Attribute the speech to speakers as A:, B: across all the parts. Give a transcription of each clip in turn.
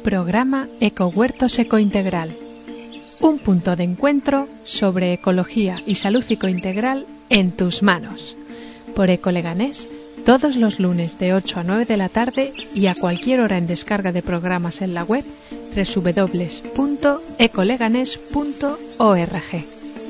A: Programa Ecohuertos Ecointegral. Un punto de encuentro sobre ecología y salud ecointegral en tus manos. Por Ecoleganés, todos los lunes de 8 a 9 de la tarde y a cualquier hora en descarga de programas en la web www.ecoleganés.org.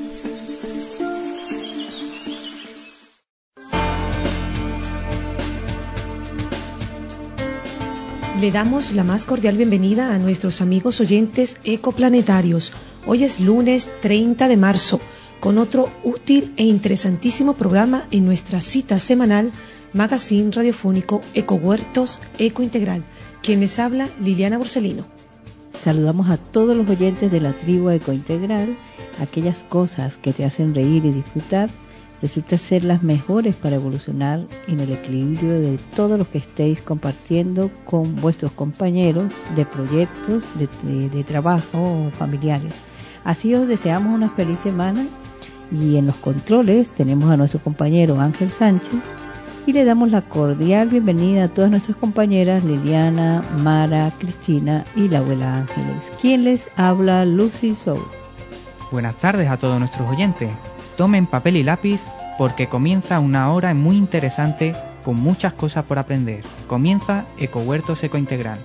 B: Le damos la más cordial bienvenida a nuestros amigos oyentes ecoplanetarios. Hoy es lunes 30 de marzo, con otro útil e interesantísimo programa en nuestra cita semanal Magazine Radiofónico Ecohuertos Ecointegral. Quien les habla, Liliana Borsellino.
C: Saludamos a todos los oyentes de la tribu Ecointegral. Aquellas cosas que te hacen reír y disfrutar resulta ser las mejores para evolucionar en el equilibrio de todo lo que estéis compartiendo con vuestros compañeros de proyectos, de trabajo o familiares. Así os deseamos una feliz semana y en los controles tenemos a nuestro compañero Ángel Sánchez y le damos la cordial bienvenida a todas nuestras compañeras Liliana, Mara, Cristina y la abuela Ángeles. ¿Quién les habla? Lucy Soul.
D: Buenas tardes a todos nuestros oyentes. Tomen papel y lápiz porque comienza una hora muy interesante con muchas cosas por aprender. Comienza Ecohuertos Ecointegral.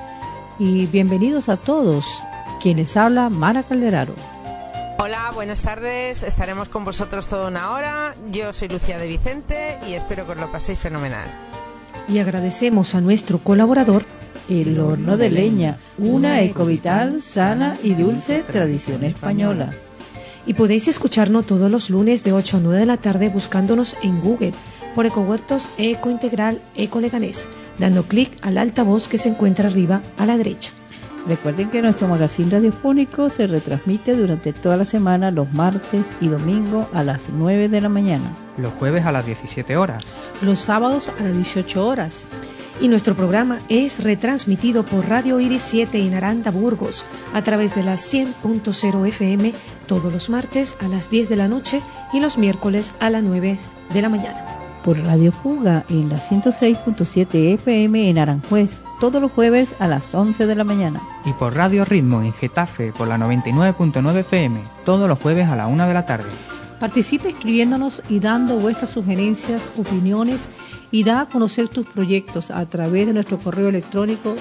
E: Y bienvenidos a todos. Quienes habla, Mara Calderaro.
F: Hola, buenas tardes. Estaremos con vosotros toda una hora. Yo soy Lucía de Vicente y espero que os lo paséis fenomenal.
B: Y agradecemos a nuestro colaborador,
C: El Horno de Leña, una ecovital, sana y dulce tradición española.
B: Y podéis escucharnos todos los lunes de 8 a 9 de la tarde buscándonos en Google por Ecohuertos Ecointegral Ecoleganés, dando clic al altavoz que se encuentra arriba a la derecha.
C: Recuerden que nuestro magazine radiofónico se retransmite durante toda la semana los martes y domingos a las 9 de la mañana.
D: Los jueves a las 17 horas.
E: Los sábados a las 18 horas.
B: Y nuestro programa es retransmitido por Radio Iris 7 en Aranda, Burgos, a través de la 100.0 FM todos los martes a las 10 de la noche y los miércoles a las 9 de la mañana.
C: Por Radio Fuga en la 106.7 FM en Aranjuez, todos los jueves a las 11 de la mañana.
D: Y por Radio Ritmo en Getafe por la 99.9 FM, todos los jueves a la 1 de la tarde.
E: Participe escribiéndonos y dando vuestras sugerencias, opiniones y da a conocer tus proyectos a través de nuestro correo electrónico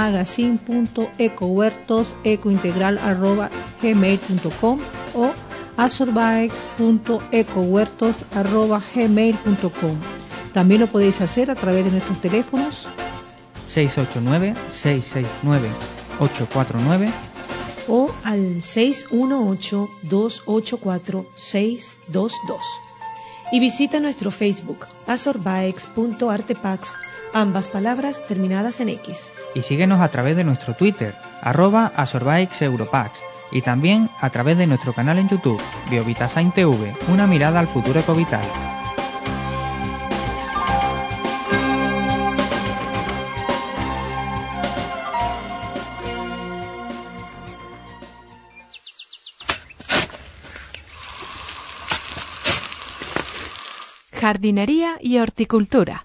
E: magazine.ecohuertos@gmail.com o azorbaex.ecohuertos@gmail.com. También lo podéis hacer a través de nuestros teléfonos
D: 689-669-849
B: o al 618-284-622. Y visita nuestro Facebook, azorbaex.artepax, ambas palabras terminadas en X.
D: Y síguenos a través de nuestro Twitter, @azorbaexeuropax, y también a través de nuestro canal en YouTube, Biovitasain TV, una mirada al futuro ecovital.
A: Jardinería y horticultura.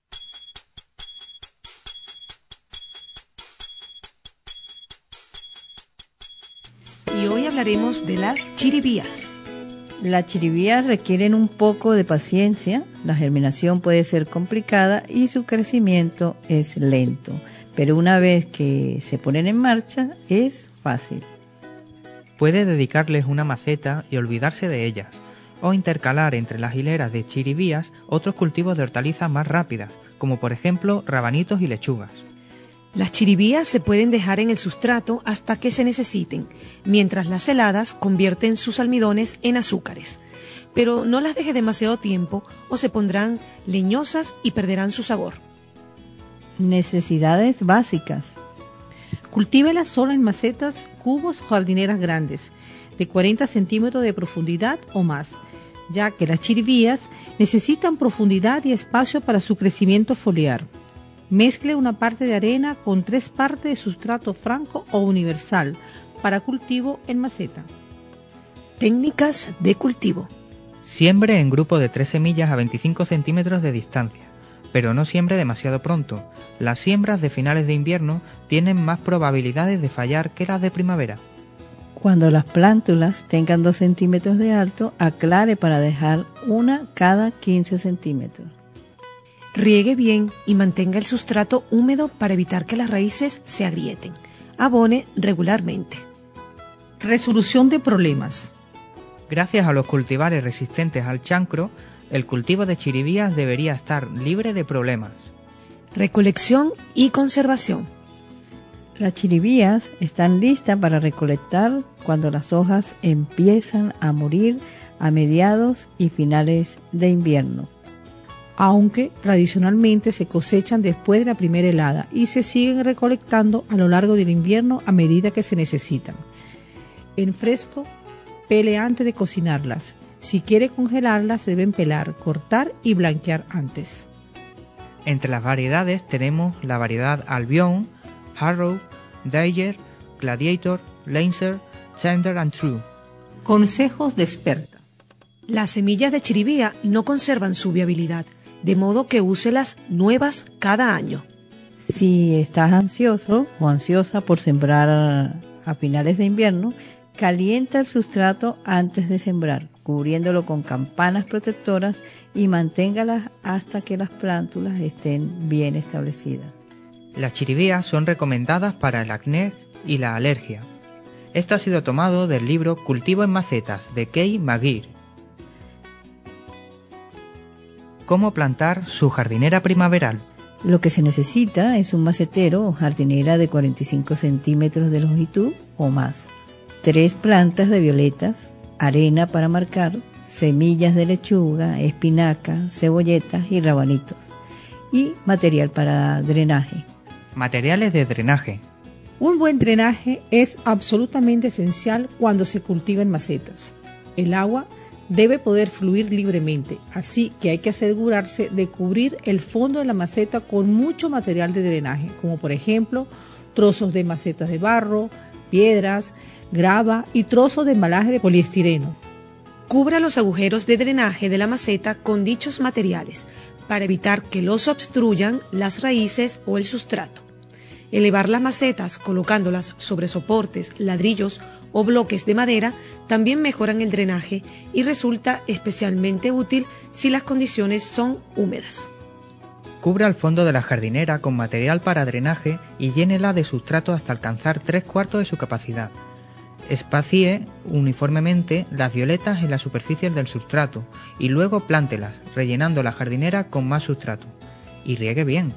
B: Y hoy hablaremos de las chiribías.
C: Las chiribías requieren un poco de paciencia, la germinación puede ser complicada y su crecimiento es lento, pero una vez que se ponen en marcha es fácil.
D: Puede dedicarles una maceta y olvidarse de ellas, o intercalar entre las hileras de chiribías otros cultivos de hortalizas más rápidas, como por ejemplo rabanitos y lechugas.
B: Las chiribías se pueden dejar en el sustrato hasta que se necesiten, mientras las heladas convierten sus almidones en azúcares. Pero no las deje demasiado tiempo o se pondrán leñosas y perderán su sabor.
C: Necesidades básicas.
E: Cultívelas solo en macetas, cubos o jardineras grandes, de 40 centímetros de profundidad o más, ya que las chiribías necesitan profundidad y espacio para su crecimiento foliar. Mezcle una parte de arena con 3 partes de sustrato franco o universal para cultivo en maceta.
B: Técnicas de cultivo.
D: Siembre en grupo de 3 semillas a 25 centímetros de distancia. pero no siembre demasiado pronto. Las siembras de finales de invierno tienen más probabilidades de fallar que las de primavera.
C: Cuando las plántulas tengan 2 centímetros de alto, aclare para dejar una cada 15 centímetros.
B: Riegue bien y mantenga el sustrato húmedo para evitar que las raíces se agrieten. Abone regularmente.
E: Resolución de problemas.
D: Gracias a los cultivares resistentes al chancro, el cultivo de chiribías debería estar libre de problemas.
B: Recolección y conservación.
C: Las chiribías están listas para recolectar cuando las hojas empiezan a morir a mediados y finales de invierno.
E: Aunque tradicionalmente se cosechan después de la primera helada y se siguen recolectando a lo largo del invierno a medida que se necesitan. En fresco, pele antes de cocinarlas. Si quiere congelarlas, se deben pelar, cortar y blanquear antes.
D: Entre las variedades tenemos la variedad Albion, Harrow, Dyer, Gladiator, Lancer, Tender and True.
E: Consejos de experta.
B: Las semillas de chiribía no conservan su viabilidad, de modo que úselas nuevas cada año.
C: Si estás ansioso o ansiosa por sembrar a finales de invierno, calienta el sustrato antes de sembrar, cubriéndolo con campanas protectoras y manténgalas hasta que las plántulas estén bien establecidas.
D: Las chiribías son recomendadas para el acné y la alergia. Esto ha sido tomado del libro Cultivo en macetas de Kay McGeer. ¿Cómo plantar su jardinera primaveral?
C: Lo que se necesita es un macetero o jardinera de 45 centímetros de longitud o más, 3 plantas de violetas, arena para marcar, semillas de lechuga, espinaca, cebolletas y rabanitos, y material para drenaje.
D: Materiales de drenaje.
E: Un buen drenaje es absolutamente esencial cuando se cultivan macetas. El agua debe poder fluir libremente, así que hay que asegurarse de cubrir el fondo de la maceta con mucho material de drenaje, como por ejemplo trozos de macetas de barro, piedras, grava y trozos de embalaje de poliestireno.
B: Cubra los agujeros de drenaje de la maceta con dichos materiales para evitar que los obstruyan las raíces o el sustrato. Elevar las macetas colocándolas sobre soportes, ladrillos o bloques de madera también mejoran el drenaje y resulta especialmente útil si las condiciones son húmedas.
D: Cubra el fondo de la jardinera con material para drenaje y llénela de sustrato hasta alcanzar 3/4 de su capacidad. Espacie uniformemente las violetas en la superficie del sustrato y luego plántelas, rellenando la jardinera con más sustrato. Y riegue bien.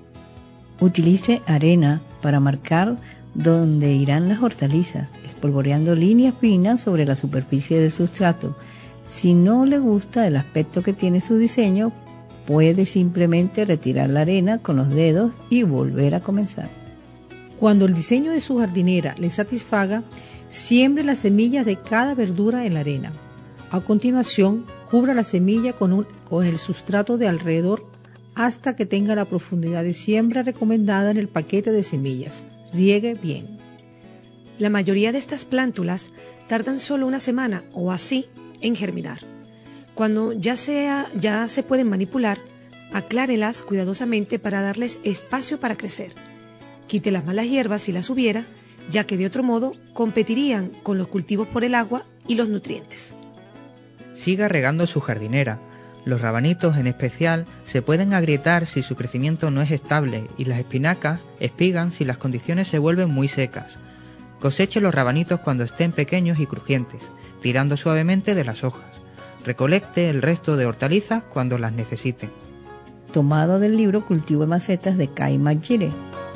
C: Utilice arena para marcar dónde irán las hortalizas, espolvoreando líneas finas sobre la superficie del sustrato. Si no le gusta el aspecto que tiene su diseño, puede simplemente retirar la arena con los dedos y volver a comenzar.
E: Cuando el diseño de su jardinera le satisfaga, siembre las semillas de cada verdura en la arena. A continuación, cubra la semilla con el sustrato de alrededor hasta que tenga la profundidad de siembra recomendada en el paquete de semillas. Riegue bien.
B: La mayoría de estas plántulas tardan solo una semana o así en germinar. Cuando ya se pueden manipular, aclárelas cuidadosamente para darles espacio para crecer. Quite las malas hierbas si las hubiera, ya que de otro modo competirían con los cultivos por el agua y los nutrientes.
D: Siga regando su jardinera. Los rabanitos en especial se pueden agrietar si su crecimiento no es estable y las espinacas espigan si las condiciones se vuelven muy secas. Coseche los rabanitos cuando estén pequeños y crujientes, tirando suavemente de las hojas. Recolecte el resto de hortalizas cuando las necesite.
C: Tomado del libro Cultivo en macetas de Kay McGeer.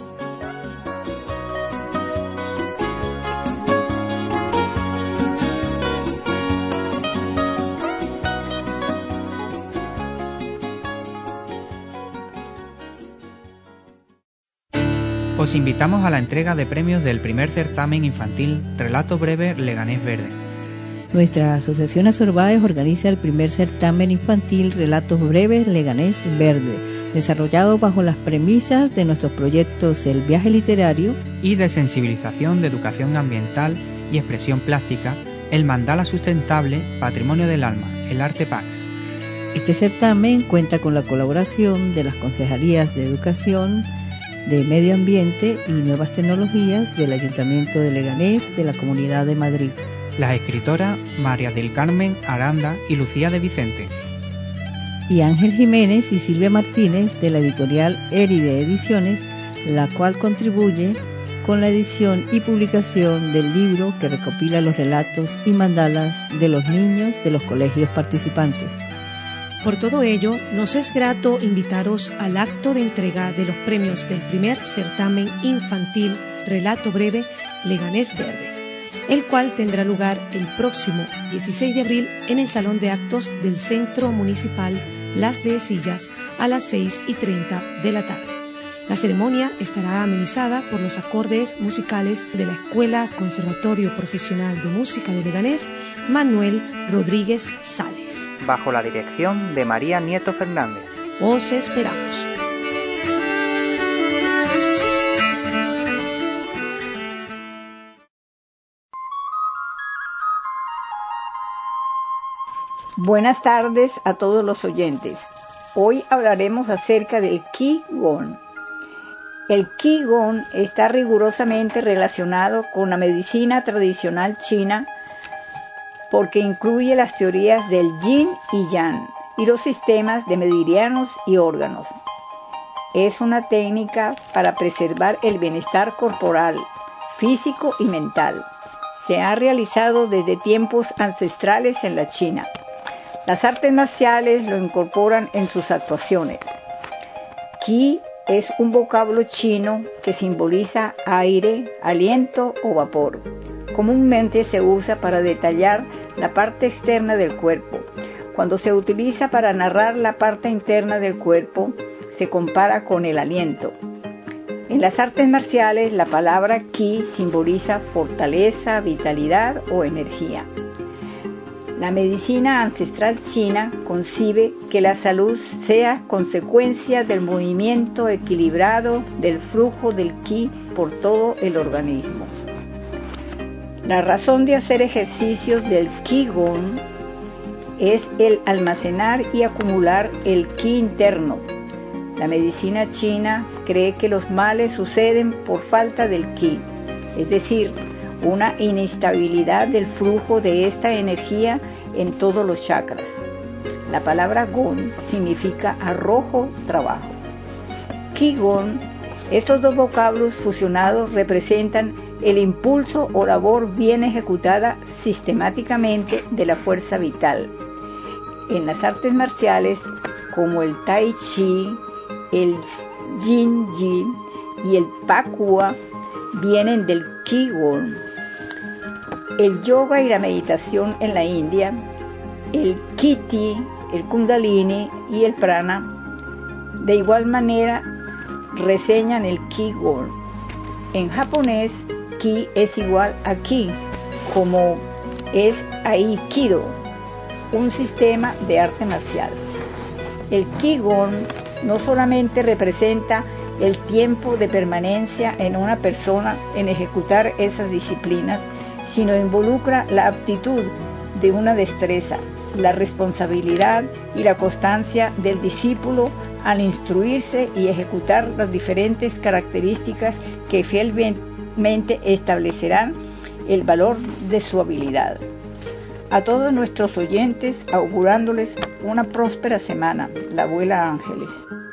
D: Os invitamos a la entrega de premios del primer certamen infantil Relato Breve Leganés Verde.
C: Nuestra asociación Azorbaes organiza el primer certamen infantil Relatos Breves Leganés Verde, desarrollado bajo las premisas de nuestros proyectos El Viaje Literario
D: y de sensibilización de educación ambiental y expresión plástica, el Mandala Sustentable, Patrimonio del Alma, el Arte Pax.
C: Este certamen cuenta con la colaboración de las Concejalías de Educación, de Medio Ambiente y Nuevas Tecnologías del Ayuntamiento de Leganés de la Comunidad de Madrid.
G: Las escritoras María del Carmen Aranda y Lucía de Vicente.
C: Y Ángel Jiménez y Silvia Martínez de la editorial Éride Ediciones, la cual contribuye con la edición y publicación del libro que recopila los relatos y mandalas de los niños de los colegios participantes.
B: Por todo ello, nos es grato invitaros al acto de entrega de los premios del primer certamen infantil Relato Breve Leganés Verde, el cual tendrá lugar el próximo 16 de abril en el Salón de Actos del Centro Municipal Las Dehesillas a las 6:30 de la tarde. La ceremonia estará amenizada por los acordes musicales de la Escuela Conservatorio Profesional de Música de Leganés, Manuel Rodríguez Sales,
D: bajo la dirección de María Nieto Fernández.
B: Os esperamos.
H: Buenas tardes a todos los oyentes. Hoy hablaremos acerca del Qigong. El Qigong está rigurosamente relacionado con la medicina tradicional china porque incluye las teorías del yin y yang y los sistemas de meridianos y órganos. Es una técnica para preservar el bienestar corporal, físico y mental. Se ha realizado desde tiempos ancestrales en la China. Las artes marciales lo incorporan en sus actuaciones. Qi es un vocablo chino que simboliza aire, aliento o vapor. Comúnmente se usa para detallar la parte externa del cuerpo. Cuando se utiliza para narrar la parte interna del cuerpo, se compara con el aliento. En las artes marciales, la palabra Qi simboliza fortaleza, vitalidad o energía. La medicina ancestral china concibe que la salud sea consecuencia del movimiento equilibrado del flujo del Qi por todo el organismo. La razón de hacer ejercicios del Qigong es el almacenar y acumular el Qi interno. La medicina china cree que los males suceden por falta del Qi, es decir, una inestabilidad del flujo de esta energía en todos los chakras. La palabra Gong significa arrojo, trabajo. Qigong, estos dos vocablos fusionados representan el impulso o labor bien ejecutada sistemáticamente de la fuerza vital. En las artes marciales, como el Tai Chi, el Jin Jin y el Pakua, vienen del Qigong. El yoga y la meditación en la India, el Kiti, el Kundalini y el Prana, de igual manera reseñan el Qigong. En japonés, Ki es igual a Ki, como es Aikido, un sistema de arte marcial. El Qigong no solamente representa el tiempo de permanencia en una persona en ejecutar esas disciplinas, sino involucra la aptitud de una destreza, la responsabilidad y la constancia del discípulo al instruirse y ejecutar las diferentes características que fielmente establecerán el valor de su habilidad. A todos nuestros oyentes, augurándoles una próspera semana, la abuela Ángeles.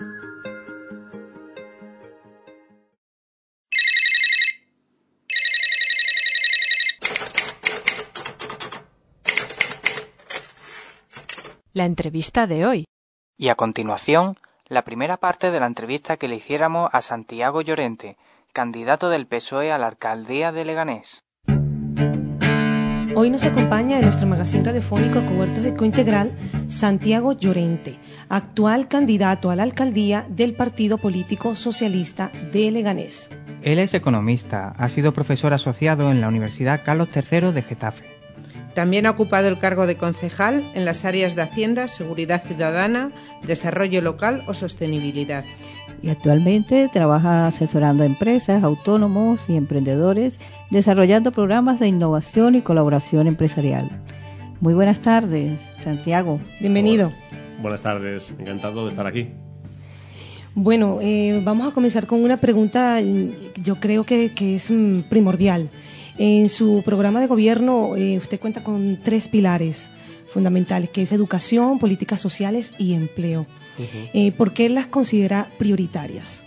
A: La entrevista de hoy.
D: Y a continuación, la primera parte de la entrevista que le hiciéramos a Santiago Llorente, candidato del PSOE a la alcaldía de Leganés.
B: Hoy nos acompaña en nuestro magazín radiofónico Cobertos Ecointegral Santiago Llorente, actual candidato a la alcaldía del Partido Político Socialista de Leganés.
G: Él es economista, ha sido profesor asociado en la Universidad Carlos III de Getafe.
F: También ha ocupado el cargo de concejal en las áreas de Hacienda, Seguridad Ciudadana, Desarrollo Local o Sostenibilidad.
C: Y actualmente trabaja asesorando a empresas, autónomos y emprendedores, desarrollando programas de innovación y colaboración empresarial. Muy buenas tardes, Santiago.
B: Bienvenido.
I: Buenas tardes, encantado de estar aquí.
B: Bueno, vamos a comenzar con una pregunta, yo creo que es primordial. En su programa de gobierno usted cuenta con 3 pilares fundamentales, que es educación, políticas sociales y empleo. Uh-huh. ¿Por qué las considera prioritarias?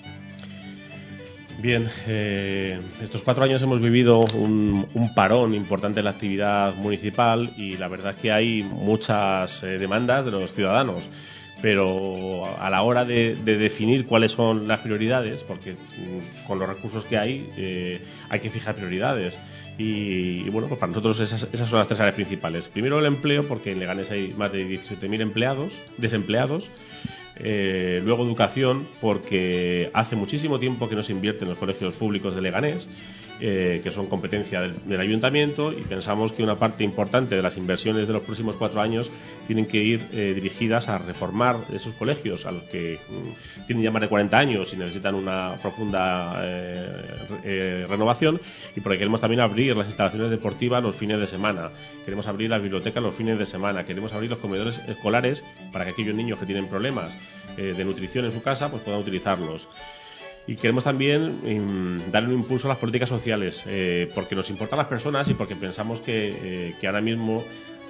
I: Bien, estos 4 años hemos vivido un parón importante en la actividad municipal y la verdad es que hay muchas demandas de los ciudadanos. Pero a la hora de definir cuáles son las prioridades, porque con los recursos que hay que fijar prioridades. Y bueno, pues para nosotros esas son las 3 áreas principales. Primero el empleo, porque en Leganés hay más de 17.000 desempleados. Luego educación, porque hace muchísimo tiempo que no se invierte en los colegios públicos de Leganés, que son competencia del ayuntamiento, y pensamos que una parte importante de las inversiones de los próximos 4 años tienen que ir dirigidas a reformar esos colegios a los que tienen ya más de 40 años y necesitan una profunda renovación, y porque queremos también abrir las instalaciones deportivas los fines de semana, queremos abrir las bibliotecas los fines de semana, queremos abrir los comedores escolares para que aquellos niños que tienen problemas de nutrición en su casa pues puedan utilizarlos. Y queremos también darle un impulso a las políticas sociales, porque nos importan las personas y porque pensamos que ahora mismo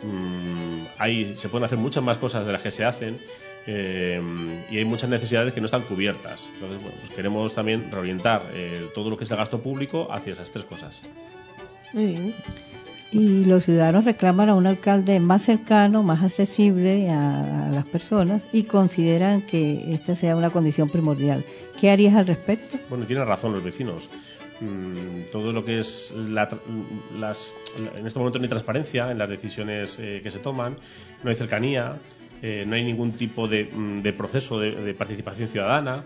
I: se pueden hacer muchas más cosas de las que se hacen, y hay muchas necesidades que no están cubiertas. Entonces, bueno, pues queremos también reorientar todo lo que es el gasto público hacia esas 3 cosas.
C: Muy bien. Y los ciudadanos reclaman a un alcalde más cercano, más accesible a las personas, y consideran que esta sea una condición primordial. ¿Qué harías al respecto?
I: Bueno, tienen razón los vecinos. Todo lo que es en este momento no hay transparencia en las decisiones que se toman, no hay cercanía, no hay ningún tipo de proceso de participación ciudadana.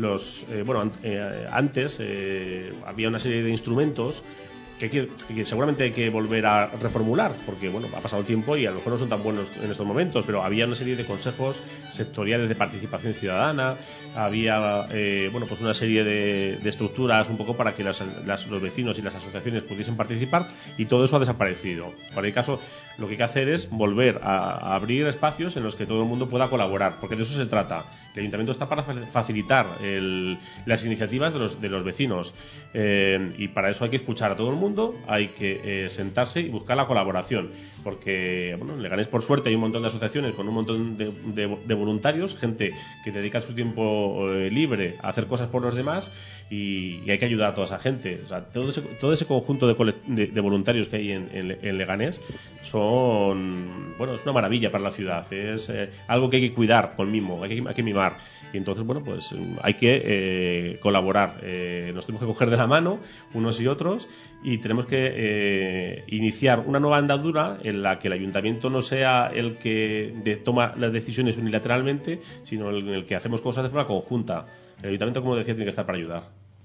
I: Antes había una serie de instrumentos que seguramente hay que volver a reformular, porque bueno, ha pasado el tiempo y a lo mejor no son tan buenos en estos momentos, pero había una serie de consejos sectoriales de participación ciudadana, había pues una serie de estructuras un poco para que los vecinos y las asociaciones pudiesen participar, y todo eso ha desaparecido. En cualquier caso, lo que hay que hacer es volver a abrir espacios en los que todo el mundo pueda colaborar, porque de eso se trata. El ayuntamiento está para facilitar las iniciativas de los vecinos, y para eso hay que escuchar a todo el mundo, hay que sentarse y buscar la colaboración, porque bueno, en Leganés por suerte hay un montón de asociaciones con un montón de voluntarios, gente que dedica su tiempo libre a hacer cosas por los demás, y hay que ayudar a toda esa gente. O sea, todo ese conjunto de voluntarios que hay en Leganés es una maravilla para la ciudad, es algo que hay que cuidar con mimo, hay que mimar, y entonces bueno, pues hay que colaborar, nos tenemos que coger de la mano unos y otros, y tenemos que iniciar una nueva andadura en la que el ayuntamiento no sea el que toma las decisiones unilateralmente, sino en el que hacemos cosas de forma conjunta. El ayuntamiento, como decía, tiene que estar para ayudar.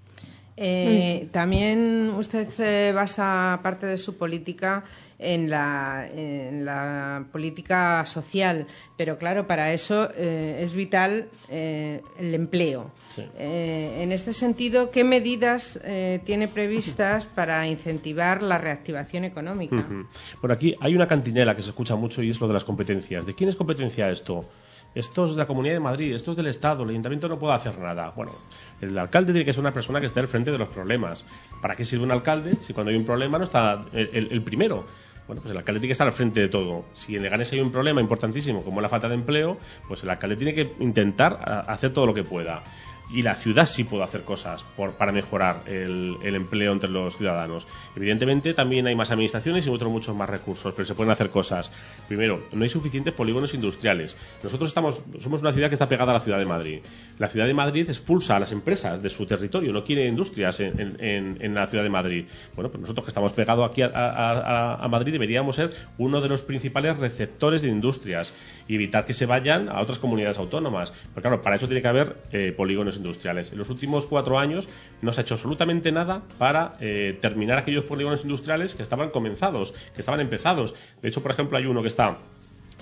F: También usted basa parte de su política en la política social, pero claro, para eso es vital el empleo. Sí. En este sentido, ¿qué medidas tiene previstas para incentivar la reactivación económica?
I: Uh-huh. Bueno, aquí hay una cantinela que se escucha mucho, y es lo de las competencias. ¿De quién es competencia esto? Esto es de la Comunidad de Madrid, esto es del Estado, el Ayuntamiento no puede hacer nada. Bueno, el alcalde tiene que ser una persona que esté al frente de los problemas. ¿Para qué sirve un alcalde si cuando hay un problema no está el primero? Bueno, pues el alcalde tiene que estar al frente de todo. Si en Leganés hay un problema importantísimo como la falta de empleo, pues el alcalde tiene que intentar hacer todo lo que pueda. Y la ciudad sí puede hacer cosas para mejorar el empleo entre los ciudadanos. Evidentemente también hay más administraciones y muchos más recursos, pero se pueden hacer cosas. Primero, no hay suficientes polígonos industriales. Nosotros somos una ciudad que está pegada a la ciudad de Madrid. La ciudad de Madrid expulsa a las empresas de su territorio, no quiere industrias en la ciudad de Madrid. Bueno, pues nosotros que estamos pegados aquí a Madrid deberíamos ser uno de los principales receptores de industrias y evitar que se vayan a otras comunidades autónomas. Pero claro, para eso tiene que haber polígonos industriales. En los últimos 4 años no se ha hecho absolutamente nada para terminar aquellos polígonos industriales que estaban empezados. De hecho, por ejemplo, hay uno que está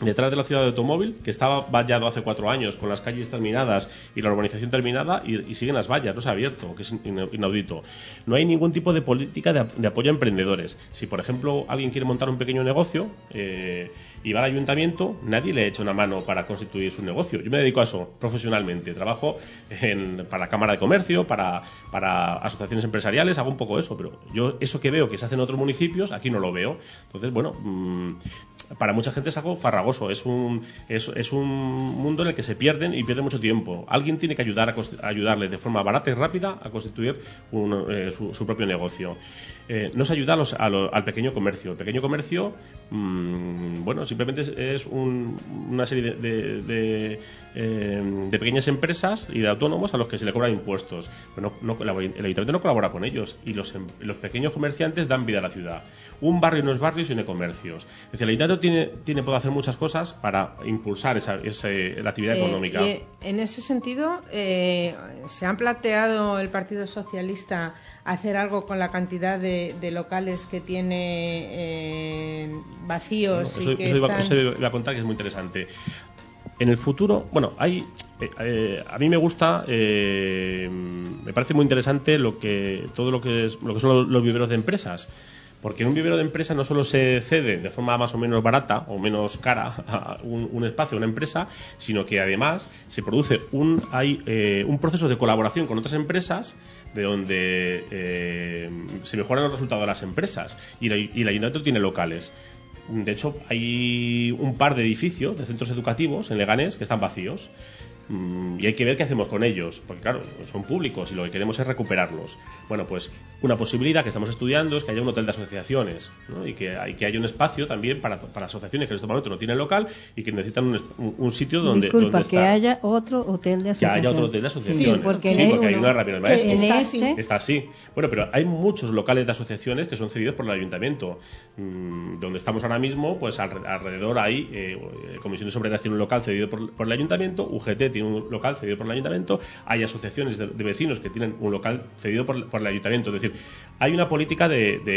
I: detrás de la ciudad de automóvil, que estaba vallado hace 4 años, con las calles terminadas y la urbanización terminada, y siguen las vallas, no se ha abierto, que es inaudito. No hay ningún tipo de política de apoyo a emprendedores. Si, por ejemplo, alguien quiere montar un pequeño negocio y va al ayuntamiento, nadie le echa una mano para constituir su negocio. Yo me dedico a eso profesionalmente. Trabajo para la Cámara de Comercio, para asociaciones empresariales, hago un poco eso, pero yo eso que veo que se hace en otros municipios, aquí no lo veo. Entonces, bueno, para mucha gente es algo farragoso, es un mundo en el que se pierden y pierden mucho tiempo. Alguien tiene que ayudarles de forma barata y rápida a constituir su propio negocio. No se ayuda al pequeño comercio. El pequeño comercio, bueno, simplemente es una serie de pequeñas empresas y de autónomos a los que se le cobran impuestos. Pero el ayuntamiento no colabora con ellos, y los pequeños comerciantes dan vida a la ciudad. Un barrio no es barrio sin comercios. Es decir, el ayuntamiento puede hacer muchas cosas para impulsar la actividad económica.
F: Y en ese sentido, ¿se han planteado el Partido Socialista hacer algo con la cantidad de locales que tiene vacíos?
I: Bueno, eso iba a contar, que es muy interesante. En el futuro, bueno, a mí me gusta, me parece muy interesante todo lo que son los viveros de empresas. Porque en un vivero de empresa no solo se cede de forma más o menos barata o menos cara a un espacio, a una empresa, sino que además se produce un proceso de colaboración con otras empresas, de donde se mejoran los resultados de las empresas, y el ayuntamiento tiene locales. De hecho, hay un par de edificios de centros educativos en Leganés que están vacíos. Y hay que ver qué hacemos con ellos, porque claro, son públicos y lo que queremos es recuperarlos. Bueno, pues una posibilidad que estamos estudiando es que haya un hotel de asociaciones, ¿no? y que haya un espacio también para asociaciones que en este momento no tienen local y que necesitan un sitio donde
C: estar.
I: Que
C: haya otro hotel de asociaciones.
I: Que haya otro hotel de asociaciones.
C: Sí, porque
I: hay una rápida.
C: Está
I: así. Bueno, pero hay muchos locales de asociaciones que son cedidos por el ayuntamiento. Donde estamos ahora mismo, pues alrededor hay Comisiones Obreras tiene un local cedido por el ayuntamiento, UGT tiene un local cedido por el ayuntamiento, hay asociaciones de vecinos que tienen un local cedido por el ayuntamiento. Es decir, hay una política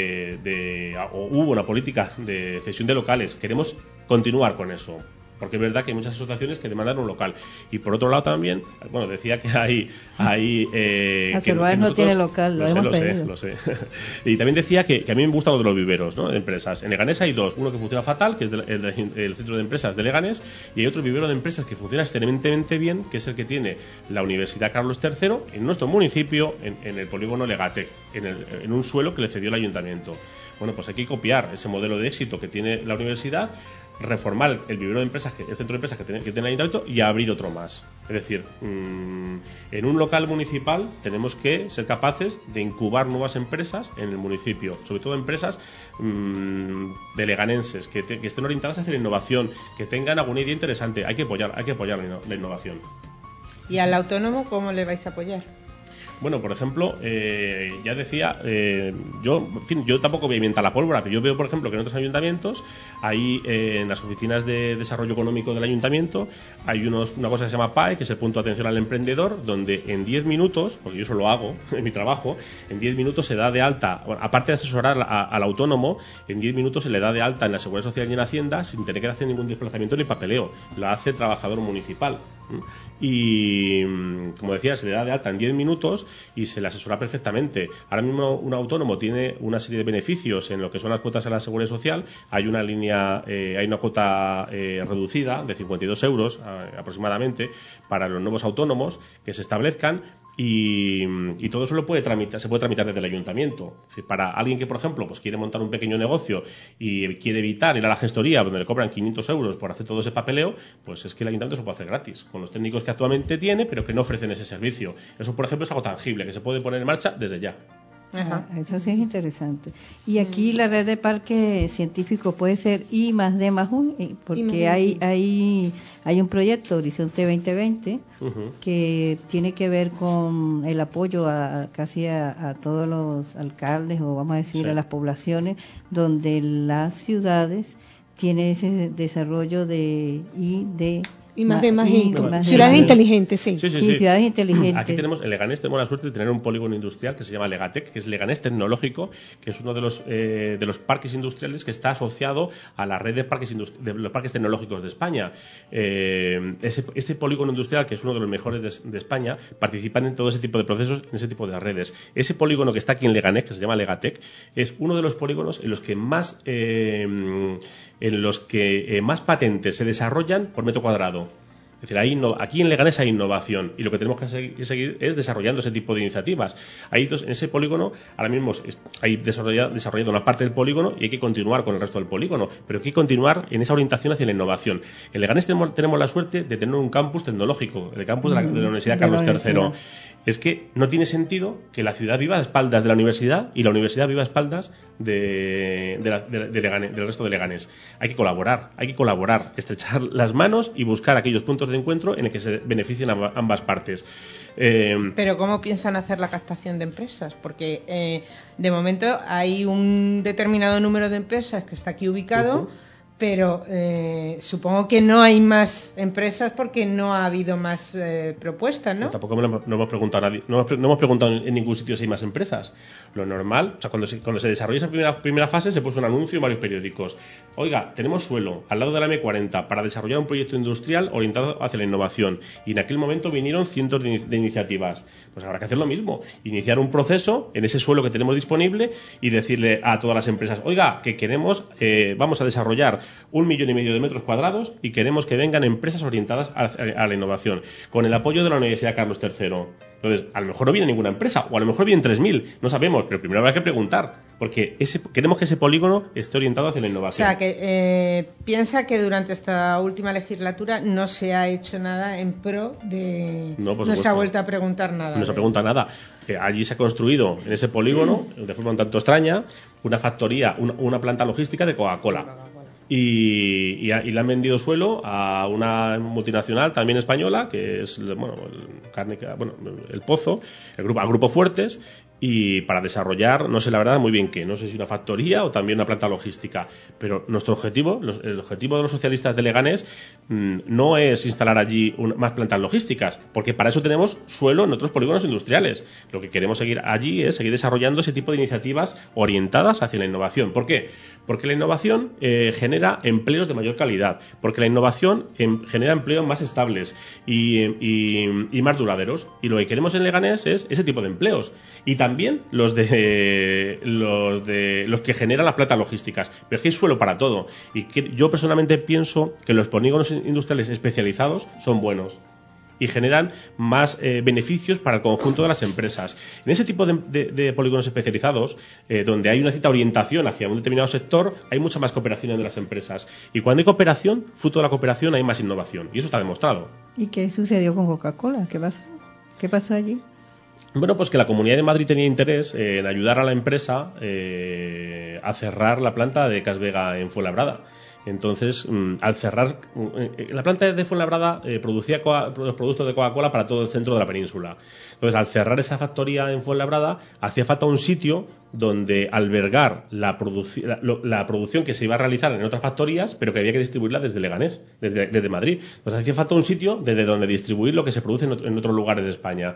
I: hubo una política de cesión de locales. Queremos continuar con eso, porque es verdad que hay muchas asociaciones que demandan un local. Y por otro lado también, bueno, decía que hay
C: Cervantes no tiene local,
I: lo sé. Y también decía que a mí me gustan los de los viveros, ¿no? De empresas. En Leganés hay 2, uno que funciona fatal, que es el centro de empresas de Leganés, y hay otro vivero de empresas que funciona excelentemente bien, que es el que tiene la Universidad Carlos III en nuestro municipio, en el polígono Legatec, en un suelo que le cedió el ayuntamiento. Bueno, pues hay que copiar ese modelo de éxito que tiene la universidad, reformar el vivero de empresas, el centro de empresas que tiene el ayuntamiento, y abrir otro más. Es decir, en un local municipal tenemos que ser capaces de incubar nuevas empresas en el municipio, sobre todo empresas de leganenses que estén orientadas a hacer innovación, que tengan alguna idea interesante. Hay que apoyar la innovación.
F: ¿Y al autónomo cómo le vais a apoyar?
I: Bueno, por ejemplo, ya decía, yo tampoco voy a inventar la pólvora, pero yo veo, por ejemplo, que en otros ayuntamientos, hay en las oficinas de desarrollo económico del ayuntamiento, hay una cosa que se llama PAE, que es el punto de atención al emprendedor, donde en 10 minutos, porque yo eso lo hago en mi trabajo, en 10 minutos se da de alta, bueno, aparte de asesorar al autónomo, en 10 minutos se le da de alta en la Seguridad Social y en Hacienda sin tener que hacer ningún desplazamiento ni papeleo. Lo hace el trabajador municipal. Y, como decía, se le da de alta en 10 minutos y se le asesora perfectamente. Ahora mismo un autónomo tiene una serie de beneficios en lo que son las cuotas a la Seguridad Social. Hay una cuota reducida de 52 euros aproximadamente para los nuevos autónomos que se establezcan, y todo eso se puede tramitar desde el ayuntamiento. Es decir, para alguien que, por ejemplo, pues quiere montar un pequeño negocio y quiere evitar ir a la gestoría donde le cobran 500 euros por hacer todo ese papeleo, pues es que el ayuntamiento se puede hacer gratis, con los técnicos que actualmente tiene, pero que no ofrecen ese servicio. Eso, por ejemplo, es algo tangible, que se puede poner en marcha desde ya.
C: Ajá. Eso sí es interesante. Y aquí la red de parques científicos puede ser I+D+1, porque hay un proyecto, Horizonte 2020, que tiene que ver con el apoyo casi a todos los alcaldes, o vamos a decir a las poblaciones, donde las ciudades tienen ese desarrollo de
B: ciudades inteligentes, sí.
C: Sí, ciudades inteligentes.
I: Aquí tenemos, en Leganés tenemos la suerte de tener un polígono industrial que se llama Legatec, que es Leganés Tecnológico, que es uno de los parques industriales que está asociado a la red de los parques tecnológicos de España. Este polígono industrial, que es uno de los mejores de España, participan en todo ese tipo de procesos, en ese tipo de redes. Ese polígono que está aquí en Leganés, que se llama Legatec, es uno de los polígonos en los que más patentes se desarrollan por metro cuadrado. Es decir, aquí en Leganés hay innovación y lo que tenemos que seguir es desarrollando ese tipo de iniciativas. En ese polígono, ahora mismo hay desarrollado una parte del polígono y hay que continuar con el resto del polígono, pero hay que continuar en esa orientación hacia la innovación. En Leganés tenemos la suerte de tener un campus tecnológico, el campus de la Universidad Carlos III. Es que no tiene sentido que la ciudad viva a espaldas de la universidad y la universidad viva a espaldas del resto de Leganés. Hay que colaborar, estrechar las manos y buscar aquellos puntos de encuentro en el que se beneficien ambas partes.
F: Pero ¿cómo piensan hacer la captación de empresas? Porque de momento hay un determinado número de empresas que está aquí ubicado, pero supongo que no hay más empresas porque no ha habido más propuestas, ¿no?
I: Tampoco no hemos preguntado a nadie, no hemos preguntado en ningún sitio si hay más empresas. Lo normal, o sea, cuando se desarrolla esa primera fase se puso un anuncio en varios periódicos. Oiga, tenemos suelo al lado de la M40 para desarrollar un proyecto industrial orientado hacia la innovación. Y en aquel momento vinieron cientos de iniciativas. Pues habrá que hacer lo mismo, iniciar un proceso en ese suelo que tenemos disponible y decirle a todas las empresas, oiga, que queremos, vamos a desarrollar 1,5 millones de metros cuadrados y queremos que vengan empresas orientadas a la innovación, con el apoyo de la Universidad Carlos III. Entonces, a lo mejor no viene ninguna empresa, o a lo mejor vienen 3.000, no sabemos, pero primero habrá que preguntar, porque queremos que ese polígono esté orientado hacia la innovación.
F: O sea, que piensa que durante esta última legislatura no se ha hecho nada en pro de... No se ha vuelto a preguntar nada.
I: No se pregunta nada. Allí se ha construido, en ese polígono, de forma un tanto extraña, una factoría, una planta logística de Coca-Cola. Y le han vendido suelo a una multinacional también española, que es el Pozo, al Grupo Fuertes, y para desarrollar, no sé la verdad muy bien qué, no sé si una factoría o también una planta logística, pero nuestro objetivo, el objetivo de los socialistas de Leganés no es instalar allí más plantas logísticas, porque para eso tenemos suelo en otros polígonos industriales. Lo que queremos seguir allí es seguir desarrollando ese tipo de iniciativas orientadas hacia la innovación. ¿Por qué? Porque la innovación genera empleos de mayor calidad, porque la innovación genera empleos más estables y más duraderos, y lo que queremos en Leganés es ese tipo de empleos, y también los que generan las plantas logísticas. Pero es que hay suelo para todo, y yo personalmente pienso que los polígonos industriales especializados son buenos y generan más beneficios para el conjunto de las empresas. En ese tipo de polígonos especializados, donde hay una cierta orientación hacia un determinado sector, hay mucha más cooperación entre las empresas. Y cuando hay cooperación, fruto de la cooperación, hay más innovación. Y eso está demostrado.
C: ¿Y qué sucedió con Coca-Cola? ¿Qué pasó? ¿Qué pasó allí?
I: Bueno, pues que la Comunidad de Madrid tenía interés en ayudar a la empresa a cerrar la planta de Casvega en Fuenlabrada. Entonces, al cerrar, la planta de Fuenlabrada producía los productos de Coca-Cola para todo el centro de la península. Entonces, al cerrar esa factoría en Fuenlabrada, hacía falta un sitio donde albergar la producción que se iba a realizar en otras factorías, pero que había que distribuirla desde Leganés, desde Madrid. Entonces, hacía falta un sitio desde donde distribuir lo que se produce en otros lugares de España.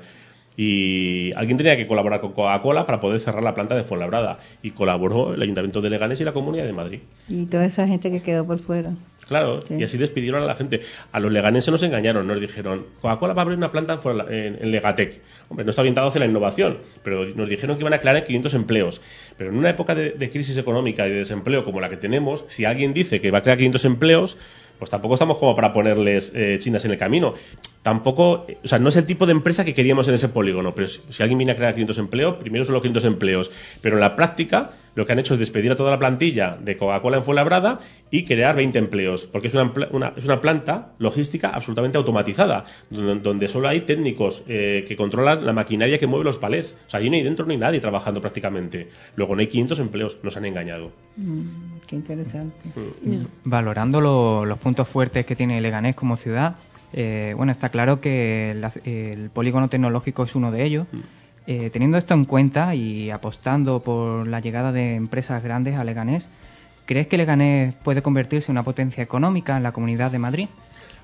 I: Y alguien tenía que colaborar con Coca-Cola para poder cerrar la planta de Fuenlabrada, y colaboró el Ayuntamiento de Leganés y la Comunidad de Madrid.
C: Y toda esa gente que quedó por fuera.
I: Claro, sí. Y así despidieron a la gente. A los leganeses nos engañaron, nos dijeron, Coca-Cola va a abrir una planta en Legatec. Hombre, no está orientado hacia la innovación, pero nos dijeron que iban a crear 500 empleos. Pero en una época de crisis económica y de desempleo como la que tenemos, si alguien dice que va a crear 500 empleos, pues tampoco estamos como para ponerles chinas en el camino. Tampoco, o sea, no es el tipo de empresa que queríamos en ese polígono, pero si alguien viene a crear 500 empleos, primero son los 500 empleos. Pero en la práctica, lo que han hecho es despedir a toda la plantilla de Coca-Cola en Fuenlabrada y crear 20 empleos, porque es una planta logística absolutamente automatizada, donde solo hay técnicos que controlan la maquinaria que mueve los palés. O sea, allí no hay dentro ni nadie trabajando prácticamente. Luego no hay 500 empleos, nos han engañado.
C: Qué interesante.
G: Valorando los puntos fuertes que tiene Leganés como ciudad, bueno, está claro que el polígono tecnológico es uno de ellos. Teniendo esto en cuenta y apostando por la llegada de empresas grandes a Leganés, ¿crees que Leganés puede convertirse en una potencia económica en la Comunidad de Madrid?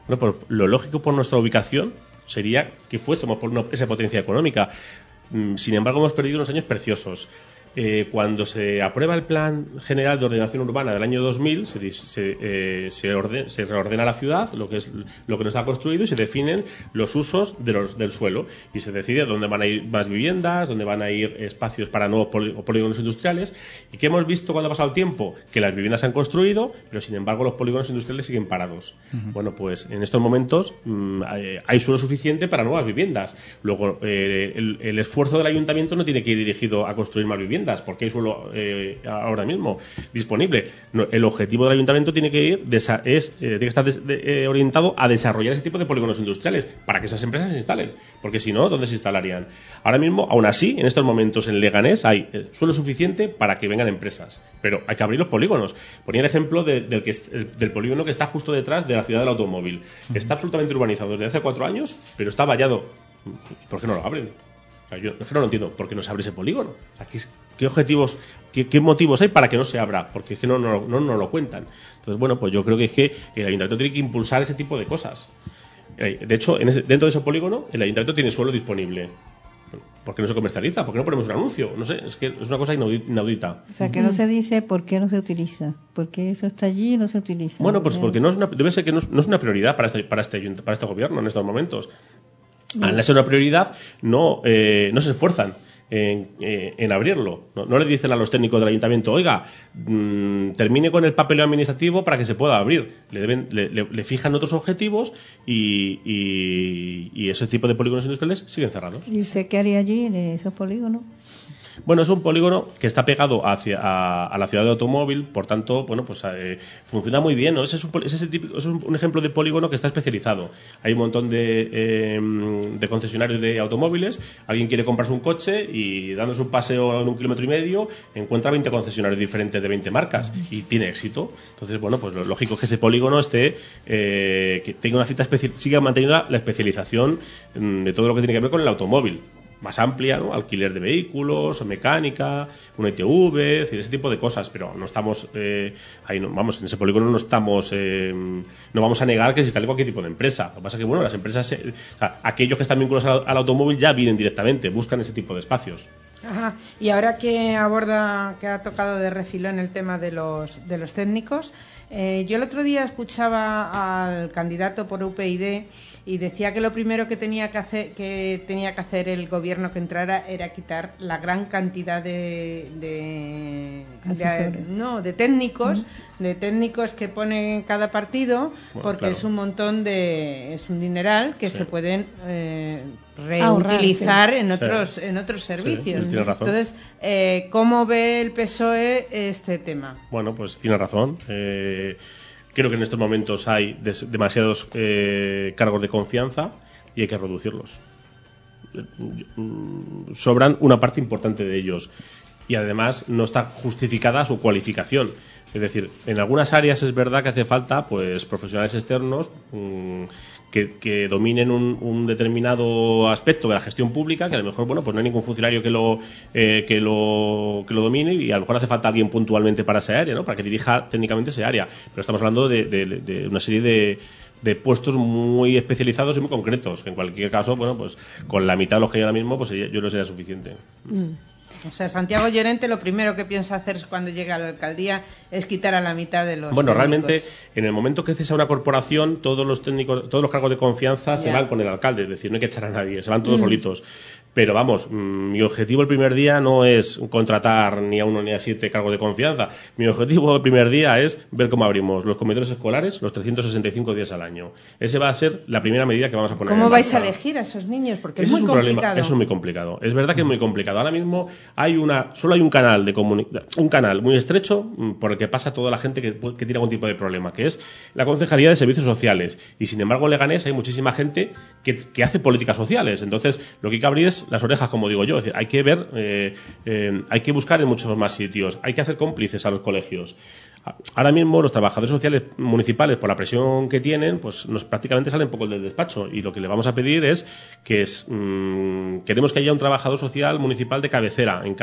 I: Bueno, pues lo lógico por nuestra ubicación sería que fuésemos por esa potencia económica. Sin embargo, hemos perdido unos años preciosos. Cuando se aprueba el Plan General de Ordenación Urbana del año 2000, se reordena la ciudad, lo que nos ha construido, y se definen los usos del suelo. Y se decide dónde van a ir más viviendas, dónde van a ir espacios para nuevos polígonos industriales. ¿Y qué hemos visto cuando ha pasado el tiempo? Que las viviendas se han construido, pero sin embargo los polígonos industriales siguen parados. Bueno, pues en estos momentos hay suelo suficiente para nuevas viviendas. Luego, el esfuerzo del ayuntamiento no tiene que ir dirigido a construir más viviendas, porque hay suelo ahora mismo disponible. El objetivo del ayuntamiento tiene que estar orientado a desarrollar ese tipo de polígonos industriales para que esas empresas se instalen, porque si no, ¿dónde se instalarían? Ahora mismo, aún así, en estos momentos en Leganés hay suelo suficiente para que vengan empresas, pero hay que abrir los polígonos. Ponía el ejemplo del polígono que está justo detrás de la ciudad del automóvil. Está absolutamente urbanizado desde hace 4 años, pero está vallado. ¿Por qué no lo abren? O sea, yo es que no lo entiendo. ¿Por qué no se abre ese polígono? O sea, ¿qué objetivos, qué motivos hay para que no se abra? Porque es que no lo cuentan. Entonces, bueno, pues yo creo que es que el ayuntamiento tiene que impulsar ese tipo de cosas. De hecho, dentro de ese polígono, el ayuntamiento tiene suelo disponible. ¿Por qué no se comercializa? ¿Por qué no ponemos un anuncio? No sé, es que es una cosa inaudita.
C: O sea, que no se dice por qué no se utiliza. ¿Por qué eso está allí y no se utiliza?
I: Bueno, pues porque debe ser que no es una prioridad para este gobierno en estos momentos. Al ser una prioridad, no se esfuerzan en abrirlo. No le dicen a los técnicos del ayuntamiento, oiga, termine con el papeleo administrativo para que se pueda abrir. Le fijan otros objetivos y ese tipo de polígonos industriales siguen cerrados.
C: ¿Y usted qué haría allí en esos polígonos?
I: Bueno, es un polígono que está pegado a la ciudad de automóvil, por tanto, bueno, pues funciona muy bien, ¿no? Es un ejemplo de polígono que está especializado. Hay un montón de concesionarios de automóviles, alguien quiere comprarse un coche y dándose un paseo en 1,5 kilómetros encuentra 20 concesionarios diferentes de 20 marcas y tiene éxito. Entonces, bueno, pues lo lógico es que ese polígono que tenga siga manteniendo la especialización de todo lo que tiene que ver con el automóvil. Más amplia, ¿no? Alquiler de vehículos, mecánica, una ITV, es decir, ese tipo de cosas, pero no estamos ahí, en ese polígono no estamos, no vamos a negar que se instale cualquier tipo de empresa. Lo que pasa es que, bueno, las empresas, aquellos que están vinculados al automóvil ya vienen directamente, buscan ese tipo de espacios.
F: Ajá. Y ahora que ha tocado de refilón el tema de los técnicos, yo el otro día escuchaba al candidato por UPyD y decía que lo primero que tenía que hacer el gobierno que entrara era quitar la gran cantidad de técnicos, de técnicos que pone cada partido, porque claro, es un dineral que se pueden reutilizar en otros servicios.
I: Sí, tiene razón.
F: Entonces, ¿cómo ve el PSOE este tema?
I: Bueno, pues tiene razón. Creo que en estos momentos hay demasiados cargos de confianza y hay que reducirlos. Sobran una parte importante de ellos y además no está justificada su cualificación. Es decir, en algunas áreas es verdad que hace falta pues profesionales externos que dominen un determinado aspecto de la gestión pública, que a lo mejor pues no hay ningún funcionario que lo domine y a lo mejor hace falta alguien puntualmente para esa área, ¿no? Para que dirija técnicamente esa área. Pero estamos hablando de una serie de puestos muy especializados y muy concretos, que en cualquier caso, bueno, pues con la mitad de los que hay ahora mismo, pues yo no sería suficiente.
F: O sea, Santiago Llorente lo primero que piensa hacer cuando llega a la alcaldía es quitar a la mitad de los técnicos.
I: Realmente, en el momento que cesa una corporación, todos los cargos de confianza se van con el alcalde, es decir, no hay que echar a nadie, se van todos solitos. Pero vamos, mi objetivo el primer día no es contratar ni a 1 ni a 7 cargos de confianza. Mi objetivo el primer día es ver cómo abrimos los comedores escolares los 365 días al año. Ese va a ser la primera medida que vamos a poner.
F: ¿Cómo vais a elegir a esos niños? Porque es muy complicado.
I: Eso es muy complicado. Es verdad que es muy complicado. Ahora mismo solo hay un canal un canal muy estrecho por el que pasa toda la gente que tiene algún tipo de problema, que es la Concejalía de Servicios Sociales. Y sin embargo en Leganés hay muchísima gente que hace políticas sociales. Entonces lo que hay que abrir es las orejas, como digo yo. Es decir, hay que ver, hay que buscar en muchos más sitios, hay que hacer cómplices a los colegios. Ahora mismo los trabajadores sociales municipales, por la presión que tienen, pues prácticamente salen poco del despacho, y lo que le vamos a pedir es que queremos que haya un trabajador social municipal de cabecera en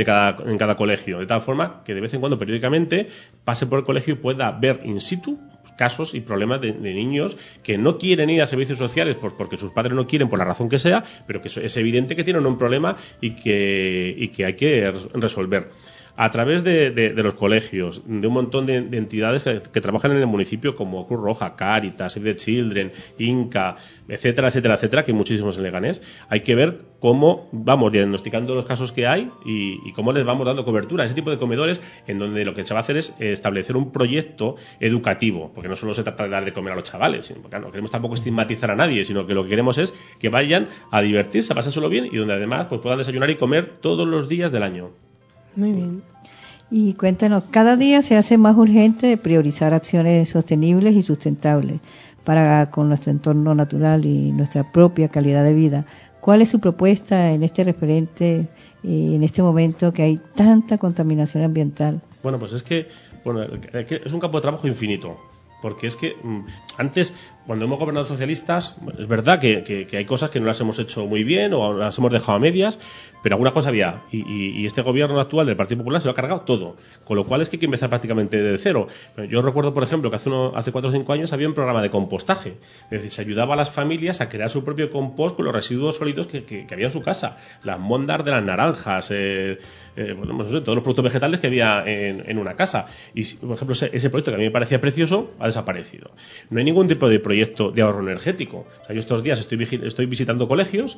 I: cada colegio, de tal forma que de vez en cuando, periódicamente, pase por el colegio y pueda ver in situ casos y problemas de niños que no quieren ir a servicios sociales porque sus padres no quieren, por la razón que sea, pero que es evidente que tienen un problema y que hay que resolver. A través de los colegios, de un montón de entidades que trabajan en el municipio, como Cruz Roja, Cáritas, Save the Children, Inca, etcétera, etcétera, etcétera, que hay muchísimos en Leganés, hay que ver cómo vamos diagnosticando los casos que hay y cómo les vamos dando cobertura a ese tipo de comedores, en donde lo que se va a hacer es establecer un proyecto educativo, porque no solo se trata de dar de comer a los chavales, sino porque no queremos tampoco estigmatizar a nadie, sino que lo que queremos es que vayan a divertirse, a pasárselo bien y donde además pues puedan desayunar y comer todos los días del año.
B: Muy bien.
C: Y cuéntanos, cada día se hace más urgente priorizar acciones sostenibles y sustentables con nuestro entorno natural y nuestra propia calidad de vida. ¿Cuál es su propuesta en este referente, en este momento que hay tanta contaminación ambiental?
I: Bueno, pues es que es un campo de trabajo infinito. Porque es que antes, cuando hemos gobernado socialistas, es verdad que hay cosas que no las hemos hecho muy bien o las hemos dejado a medias, pero alguna cosa había. Y este gobierno actual del Partido Popular se lo ha cargado todo. Con lo cual es que hay que empezar prácticamente de cero. Yo recuerdo, por ejemplo, que hace 4 o 5 años había un programa de compostaje. Es decir, se ayudaba a las familias a crear su propio compost con los residuos sólidos que había en su casa. Las mondas de las naranjas, no sé, todos los productos vegetales que había en una casa. Y, por ejemplo, ese proyecto que a mí me parecía precioso ha desaparecido. No hay ningún tipo de proyecto de ahorro energético. O sea, yo estos días estoy visitando colegios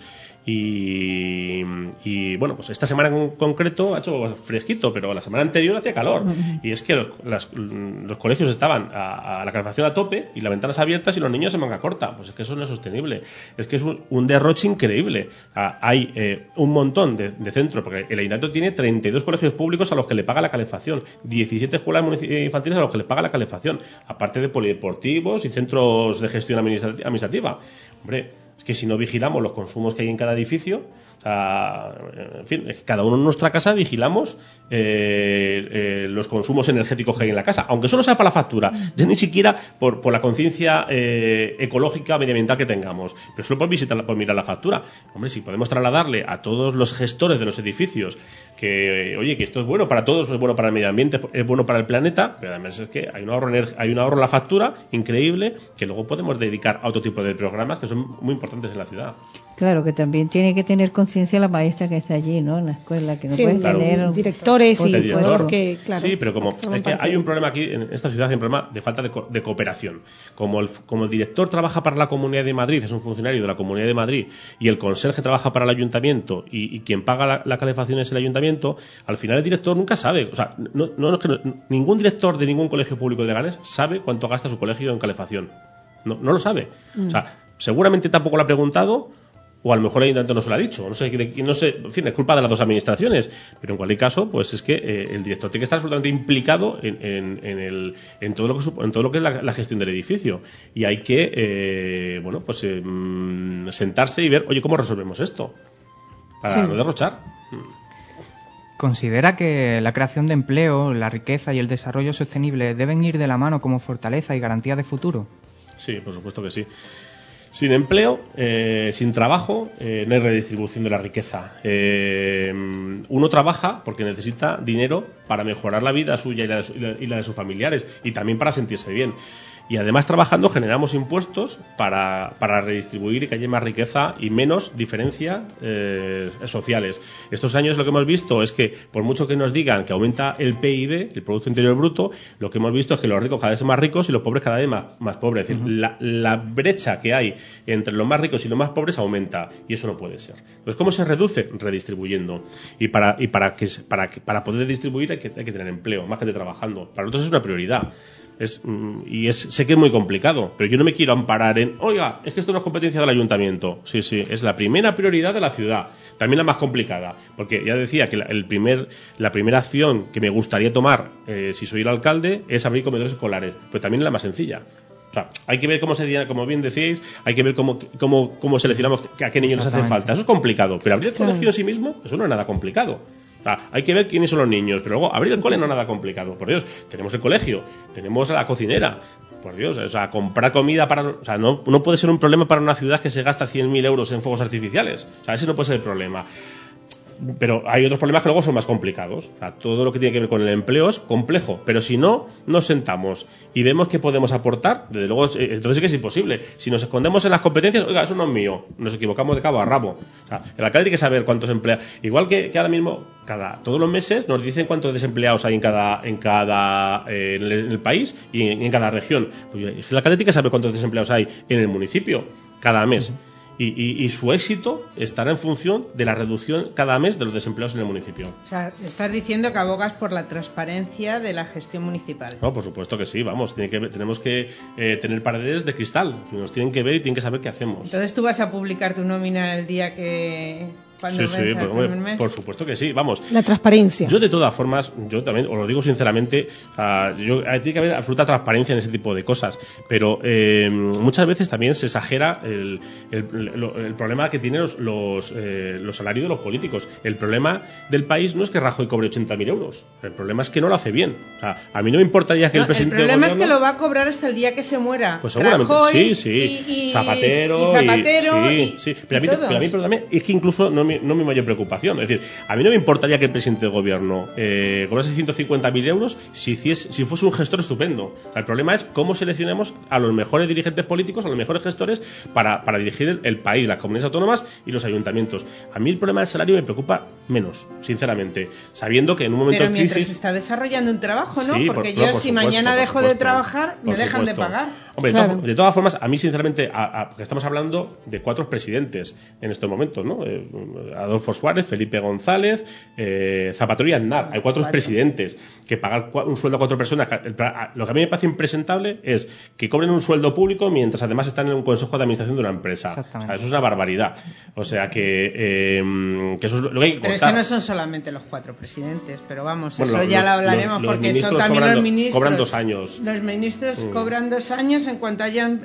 I: y bueno, pues esta semana en concreto ha hecho fresquito, pero la semana anterior hacía calor. Y es que los colegios estaban a la calefacción a tope y las ventanas abiertas y los niños en manga corta. Pues es que eso no es sostenible. Es que es un derroche increíble. Hay un montón de centros, porque el ayuntamiento tiene 32 colegios públicos a los que le paga la calefacción, 17 escuelas infantiles a los que le paga la calefacción, aparte de polideportivos y centros de gestión administrativa. Hombre, es que si no vigilamos los consumos que hay en cada edificio, o sea, en fin, es que cada uno en nuestra casa vigilamos los consumos energéticos que hay en la casa, aunque solo sea para la factura, ya ni siquiera por la conciencia ecológica, medioambiental que tengamos, pero solo por mirar la factura. Hombre, si podemos trasladarle a todos los gestores de los edificios que, oye, que esto es bueno para todos, es bueno para el medio ambiente, es bueno para el planeta, pero además es que hay un ahorro en la factura increíble que luego podemos dedicar a otro tipo de programas que son muy importantes en la ciudad.
C: Claro, que también tiene que tener conciencia la maestra que está allí, ¿no? En la escuela, que no puedes tener
B: directores y todo, que, claro.
I: Sí, pero como es que hay un problema aquí en esta ciudad, hay un problema de falta de cooperación. Como el director trabaja para la Comunidad de Madrid, es un funcionario de la Comunidad de Madrid, y el conserje trabaja para el ayuntamiento y quien paga la calefacción es el ayuntamiento, al final el director nunca sabe. O sea, ningún director de ningún colegio público de Leganés sabe cuánto gasta su colegio en calefacción. No lo sabe. O sea, seguramente tampoco lo ha preguntado, o a lo mejor el ayuntamiento no se lo ha dicho, no sé, en fin, es culpa de las dos administraciones, pero en cualquier caso, pues es que el director tiene que estar absolutamente implicado en todo lo que es la gestión del edificio, y hay que sentarse y ver, oye, ¿cómo resolvemos esto? Para no derrochar.
G: ¿Considera que la creación de empleo, la riqueza y el desarrollo sostenible deben ir de la mano como fortaleza y garantía de futuro?
I: Sí, por supuesto que sí. Sin empleo, sin trabajo, no hay redistribución de la riqueza. Uno trabaja porque necesita dinero para mejorar la vida suya y la de sus familiares, y también para sentirse bien. Y además, trabajando, generamos impuestos para redistribuir y que haya más riqueza y menos diferencias sociales. Estos años lo que hemos visto es que, por mucho que nos digan que aumenta el PIB, el Producto Interior Bruto, lo que hemos visto es que los ricos cada vez son más ricos y los pobres cada vez más pobres. Es decir, la brecha que hay entre los más ricos y los más pobres aumenta, y eso no puede ser. Entonces, ¿cómo se reduce? Redistribuyendo. Y para poder distribuir hay que tener empleo, más gente trabajando. Para nosotros es una prioridad. Sé que es muy complicado, pero yo no me quiero amparar en, oiga, es que esto no es competencia del ayuntamiento. Sí, es la primera prioridad de la ciudad, también la más complicada, porque ya decía que la primera acción que me gustaría tomar si soy el alcalde es abrir comedores escolares, pero también es la más sencilla. O sea, hay que ver como bien decíais, hay que ver cómo seleccionamos a qué niños les hace falta. Eso es complicado, pero abrir el colegio en sí mismo, eso no es nada complicado. Hay que ver quiénes son los niños, pero luego abrir el cole no es nada complicado. Por Dios, tenemos el colegio, tenemos a la cocinera. Por Dios, o sea, comprar comida no puede ser un problema para una ciudad que se gasta 100.000 euros en fuegos artificiales. O sea, ese no puede ser el problema. Pero hay otros problemas que luego son más complicados. O sea, todo lo que tiene que ver con el empleo es complejo, pero si no nos sentamos y vemos que podemos aportar, desde luego, entonces sí que es imposible. Si nos escondemos en las competencias, oiga, eso no es mío, nos equivocamos de cabo a rabo. O sea, el alcalde tiene que saber cuántos empleados. Igual que ahora mismo, todos los meses nos dicen cuántos desempleados hay en el país y en cada región. Pues el alcalde tiene que saber cuántos desempleados hay en el municipio cada mes. Y su éxito estará en función de la reducción cada mes de los desempleados en el municipio.
F: O sea, estás diciendo que abogas por la transparencia de la gestión municipal.
I: No, por supuesto que sí, vamos, tenemos que tener paredes de cristal, nos tienen que ver y tienen que saber qué hacemos.
F: Entonces tú vas a publicar tu nómina el día que...
I: Sí, por supuesto que sí, vamos.
B: La transparencia.
I: Yo de todas formas, yo también os lo digo sinceramente, tiene que haber absoluta transparencia en ese tipo de cosas, pero muchas veces también se exagera el problema que tienen los salarios de los políticos. El problema del país no es que Rajoy cobre 80.000 euros, el problema es que no lo hace bien. O sea, a mí no me importaría que el presidente
F: del gobierno...
I: El problema
F: es que lo va a cobrar hasta el día que se muera.
I: Pues seguramente,
F: Rajoy,
I: sí. Zapatero,
F: sí.
I: Pero a mí también es que incluso no es mi mayor preocupación. Es decir, a mí no me importaría que el presidente del gobierno cobrase 150.000 euros si fuese un gestor estupendo. O sea, el problema es cómo seleccionemos a los mejores dirigentes políticos, a los mejores gestores para dirigir el país, las comunidades autónomas y los ayuntamientos. A mí el problema del salario me preocupa menos, sinceramente, sabiendo que en un momento de crisis...
F: Pero mientras se está desarrollando un trabajo, ¿no?
I: Sí,
F: porque yo si mañana dejo de trabajar, me dejan de pagar.
I: Hombre, de todas formas, a mí sinceramente, porque estamos hablando de 4 presidentes en estos momentos, ¿no? Adolfo Suárez, Felipe González, Zapatero y Aznar. Hay 4 presidentes que pagar un sueldo a 4 personas. Lo que a mí me parece impresentable es que cobren un sueldo público mientras además están en un consejo de administración de una empresa. O sea, eso es una barbaridad. O sea, que eso es lo que hay que
F: Pero
I: contar.
F: es que no son solamente los 4 presidentes, pero vamos,
I: bueno,
F: eso ya lo hablaremos, porque son también los ministros.
I: Cobran 2 años.
F: Los ministros cobran 2 años en cuanto hayan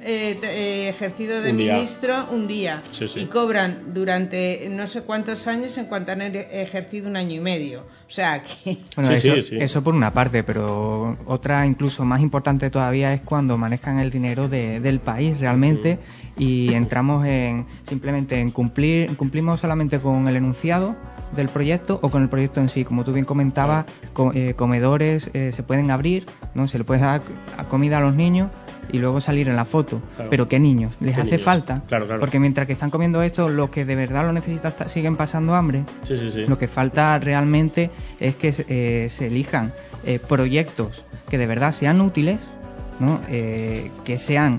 F: ejercido de ministro un día.
I: Sí.
F: Y cobran durante no sé cuántos años en cuanto han ejercido 1 año y medio. O sea que...
G: Bueno, eso por una parte, pero otra incluso más importante todavía es cuando manejan el dinero del país realmente y entramos simplemente en cumplimos solamente con el enunciado del proyecto o con el proyecto en sí. Como tú bien comentabas, comedores se pueden abrir, ¿no? Se le puede dar comida a los niños y luego salir en la foto. Claro. Pero ¿qué niños? ¿Les hace falta?
I: Claro.
G: Porque mientras que están comiendo esto, los que de verdad lo necesitan siguen pasando hambre.
I: Sí.
G: Lo que falta realmente es que se elijan proyectos que de verdad sean útiles, ¿no? Que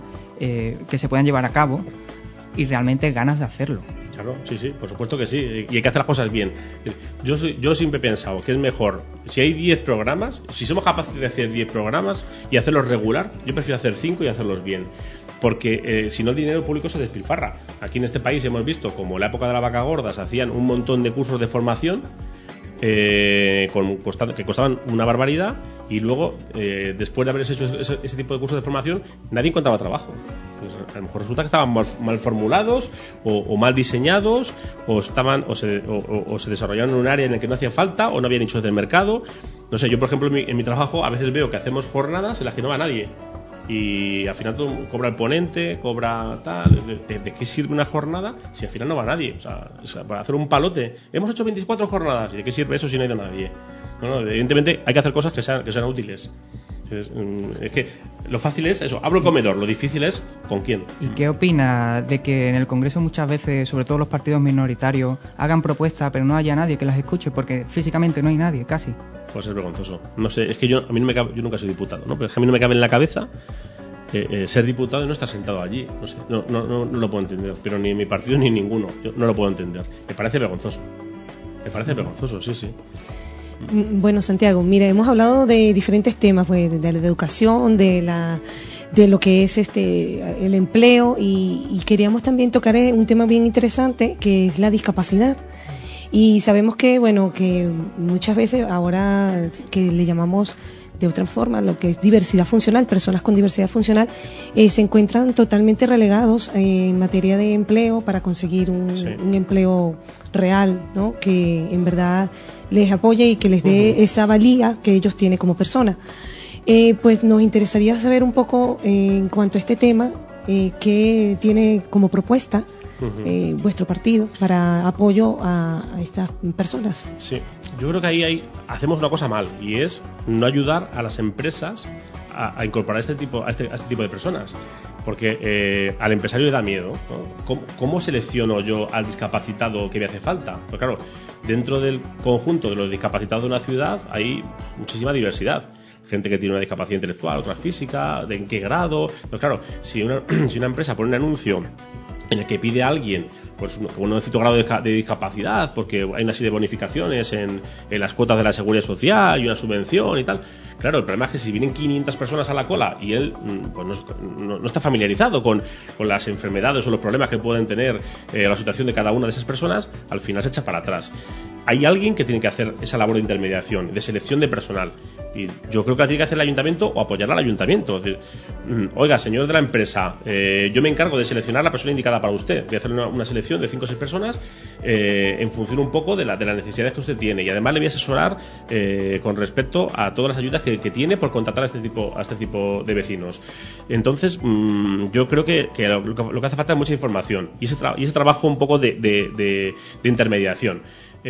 G: se puedan llevar a cabo y realmente ganas de hacerlo.
I: Claro, sí, por supuesto que sí. Y hay que hacer las cosas bien. Yo siempre he pensado que es mejor, si hay 10 programas, si somos capaces de hacer 10 programas y hacerlos regular, yo prefiero hacer 5 y hacerlos bien. Porque si no, el dinero público se despilfarra. Aquí en este país hemos visto como en la época de la vaca gorda se hacían un montón de cursos de formación que costaban una barbaridad y luego, después de haber hecho ese tipo de cursos de formación, nadie encontraba trabajo. Pues a lo mejor resulta que estaban mal formulados o mal diseñados o se desarrollaron en un área en el que no hacía falta o no había nichos del mercado. No sé, yo por ejemplo en mi trabajo a veces veo que hacemos jornadas en las que no va nadie y al final todo cobra el ponente, cobra tal. ¿De qué sirve una jornada si al final no va nadie? O sea, para hacer un palote hemos hecho 24 jornadas, ¿y de qué sirve eso si no ha ido nadie? No, evidentemente hay que hacer cosas que sean útiles. Es que lo fácil es eso, abro el comedor, lo difícil es ¿con quién?
G: ¿Y qué opina de que en el Congreso muchas veces, sobre todo los partidos minoritarios, hagan propuestas pero no haya nadie que las escuche porque físicamente no hay nadie, casi?
I: Pues es vergonzoso. No sé, es que yo nunca soy diputado, ¿no? Pero es que a mí no me cabe en la cabeza ser diputado y no estar sentado allí. No sé, no lo puedo entender, pero ni mi partido ni ninguno, yo no lo puedo entender. Me parece vergonzoso, sí.
B: Bueno, Santiago, mira, hemos hablado de diferentes temas, pues, de la educación, de lo que es el empleo y queríamos también tocar un tema bien interesante que es la discapacidad. Y sabemos que muchas veces ahora que le llamamos de otra forma lo que es diversidad funcional, personas con diversidad funcional se encuentran totalmente relegados en materia de empleo para conseguir un empleo real, ¿no? Que en verdad les apoye y que les dé esa valía que ellos tienen como persona. Pues nos interesaría saber un poco en cuanto a este tema, qué tiene como propuesta vuestro partido para apoyo a estas personas.
I: Sí, yo creo que ahí hacemos una cosa mal, y es no ayudar a las empresas a incorporar a este tipo de personas, porque al empresario le da miedo, ¿no? ¿Cómo selecciono yo al discapacitado que me hace falta? Pues claro, dentro del conjunto de los discapacitados de una ciudad hay muchísima diversidad. Gente que tiene una discapacidad intelectual, otra física, de en qué grado. Pues claro, si una empresa pone un anuncio en el que pide a alguien pues un cierto grado de discapacidad, porque hay una serie de bonificaciones en las cuotas de la seguridad social y una subvención y tal. Claro, el problema es que si vienen 500 personas a la cola y él pues no está familiarizado con las enfermedades o los problemas que pueden tener la situación de cada una de esas personas, al final se echa para atrás. Hay alguien que tiene que hacer esa labor de intermediación, de selección de personal. Y yo creo que la tiene que hacer el ayuntamiento o apoyarla al ayuntamiento. Es decir, oiga, señor de la empresa, yo me encargo de seleccionar la persona indicada para usted. Voy a hacer una selección de 5 o 6 personas en función un poco de las necesidades que usted tiene. Y además le voy a asesorar con respecto a todas las ayudas que tiene por contratar a este tipo de vecinos. Entonces, yo creo que lo que hace falta es mucha información y ese trabajo un poco de intermediación.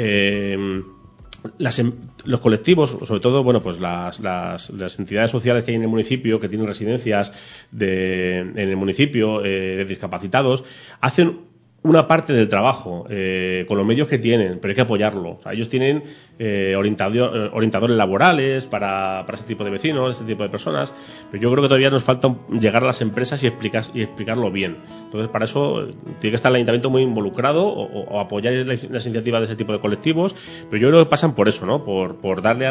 I: Los colectivos, sobre todo, bueno, pues las entidades sociales que hay en el municipio, que tienen residencias en el municipio de discapacitados, hacen una parte del trabajo con los medios que tienen, pero hay que apoyarlo. O sea, ellos tienen orientadores laborales para este tipo de vecinos, este tipo de personas, pero yo creo que todavía nos falta llegar a las empresas y explicarlo bien. Entonces, para eso tiene que estar el ayuntamiento muy involucrado o apoyar las iniciativas de ese tipo de colectivos, pero yo creo que pasan por eso, ¿no? Por darle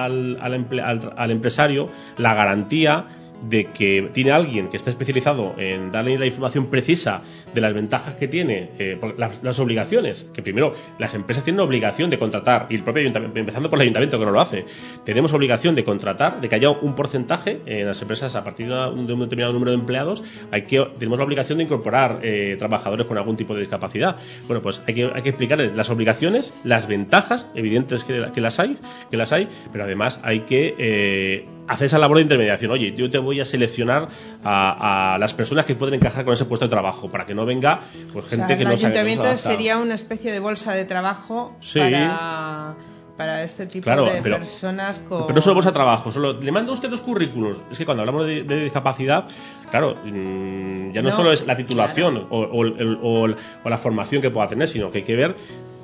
I: al empresario la garantía de que tiene alguien que está especializado en darle la información precisa de las ventajas que tiene, las obligaciones, que primero las empresas tienen obligación de contratar, y el propio ayuntamiento, empezando por el ayuntamiento que no lo hace, tenemos obligación de contratar, de que haya un porcentaje en las empresas a partir de un determinado número de empleados, tenemos la obligación de incorporar trabajadores con algún tipo de discapacidad. Bueno, pues hay que explicarles las obligaciones, las ventajas evidentes que las hay, pero además hay que hacer esa labor de intermediación. Oye, yo te voy a seleccionar a las personas que pueden encajar con ese puesto de trabajo, para que no venga pues gente que no sabe.
F: El ayuntamiento sería una especie de bolsa de trabajo, sí, para este tipo de personas con...
I: Pero no solo bolsa de trabajo, le mando a usted 2 currículos. Es que cuando hablamos de discapacidad, claro, ya no solo es la titulación, claro, o la formación que pueda tener, sino que hay que ver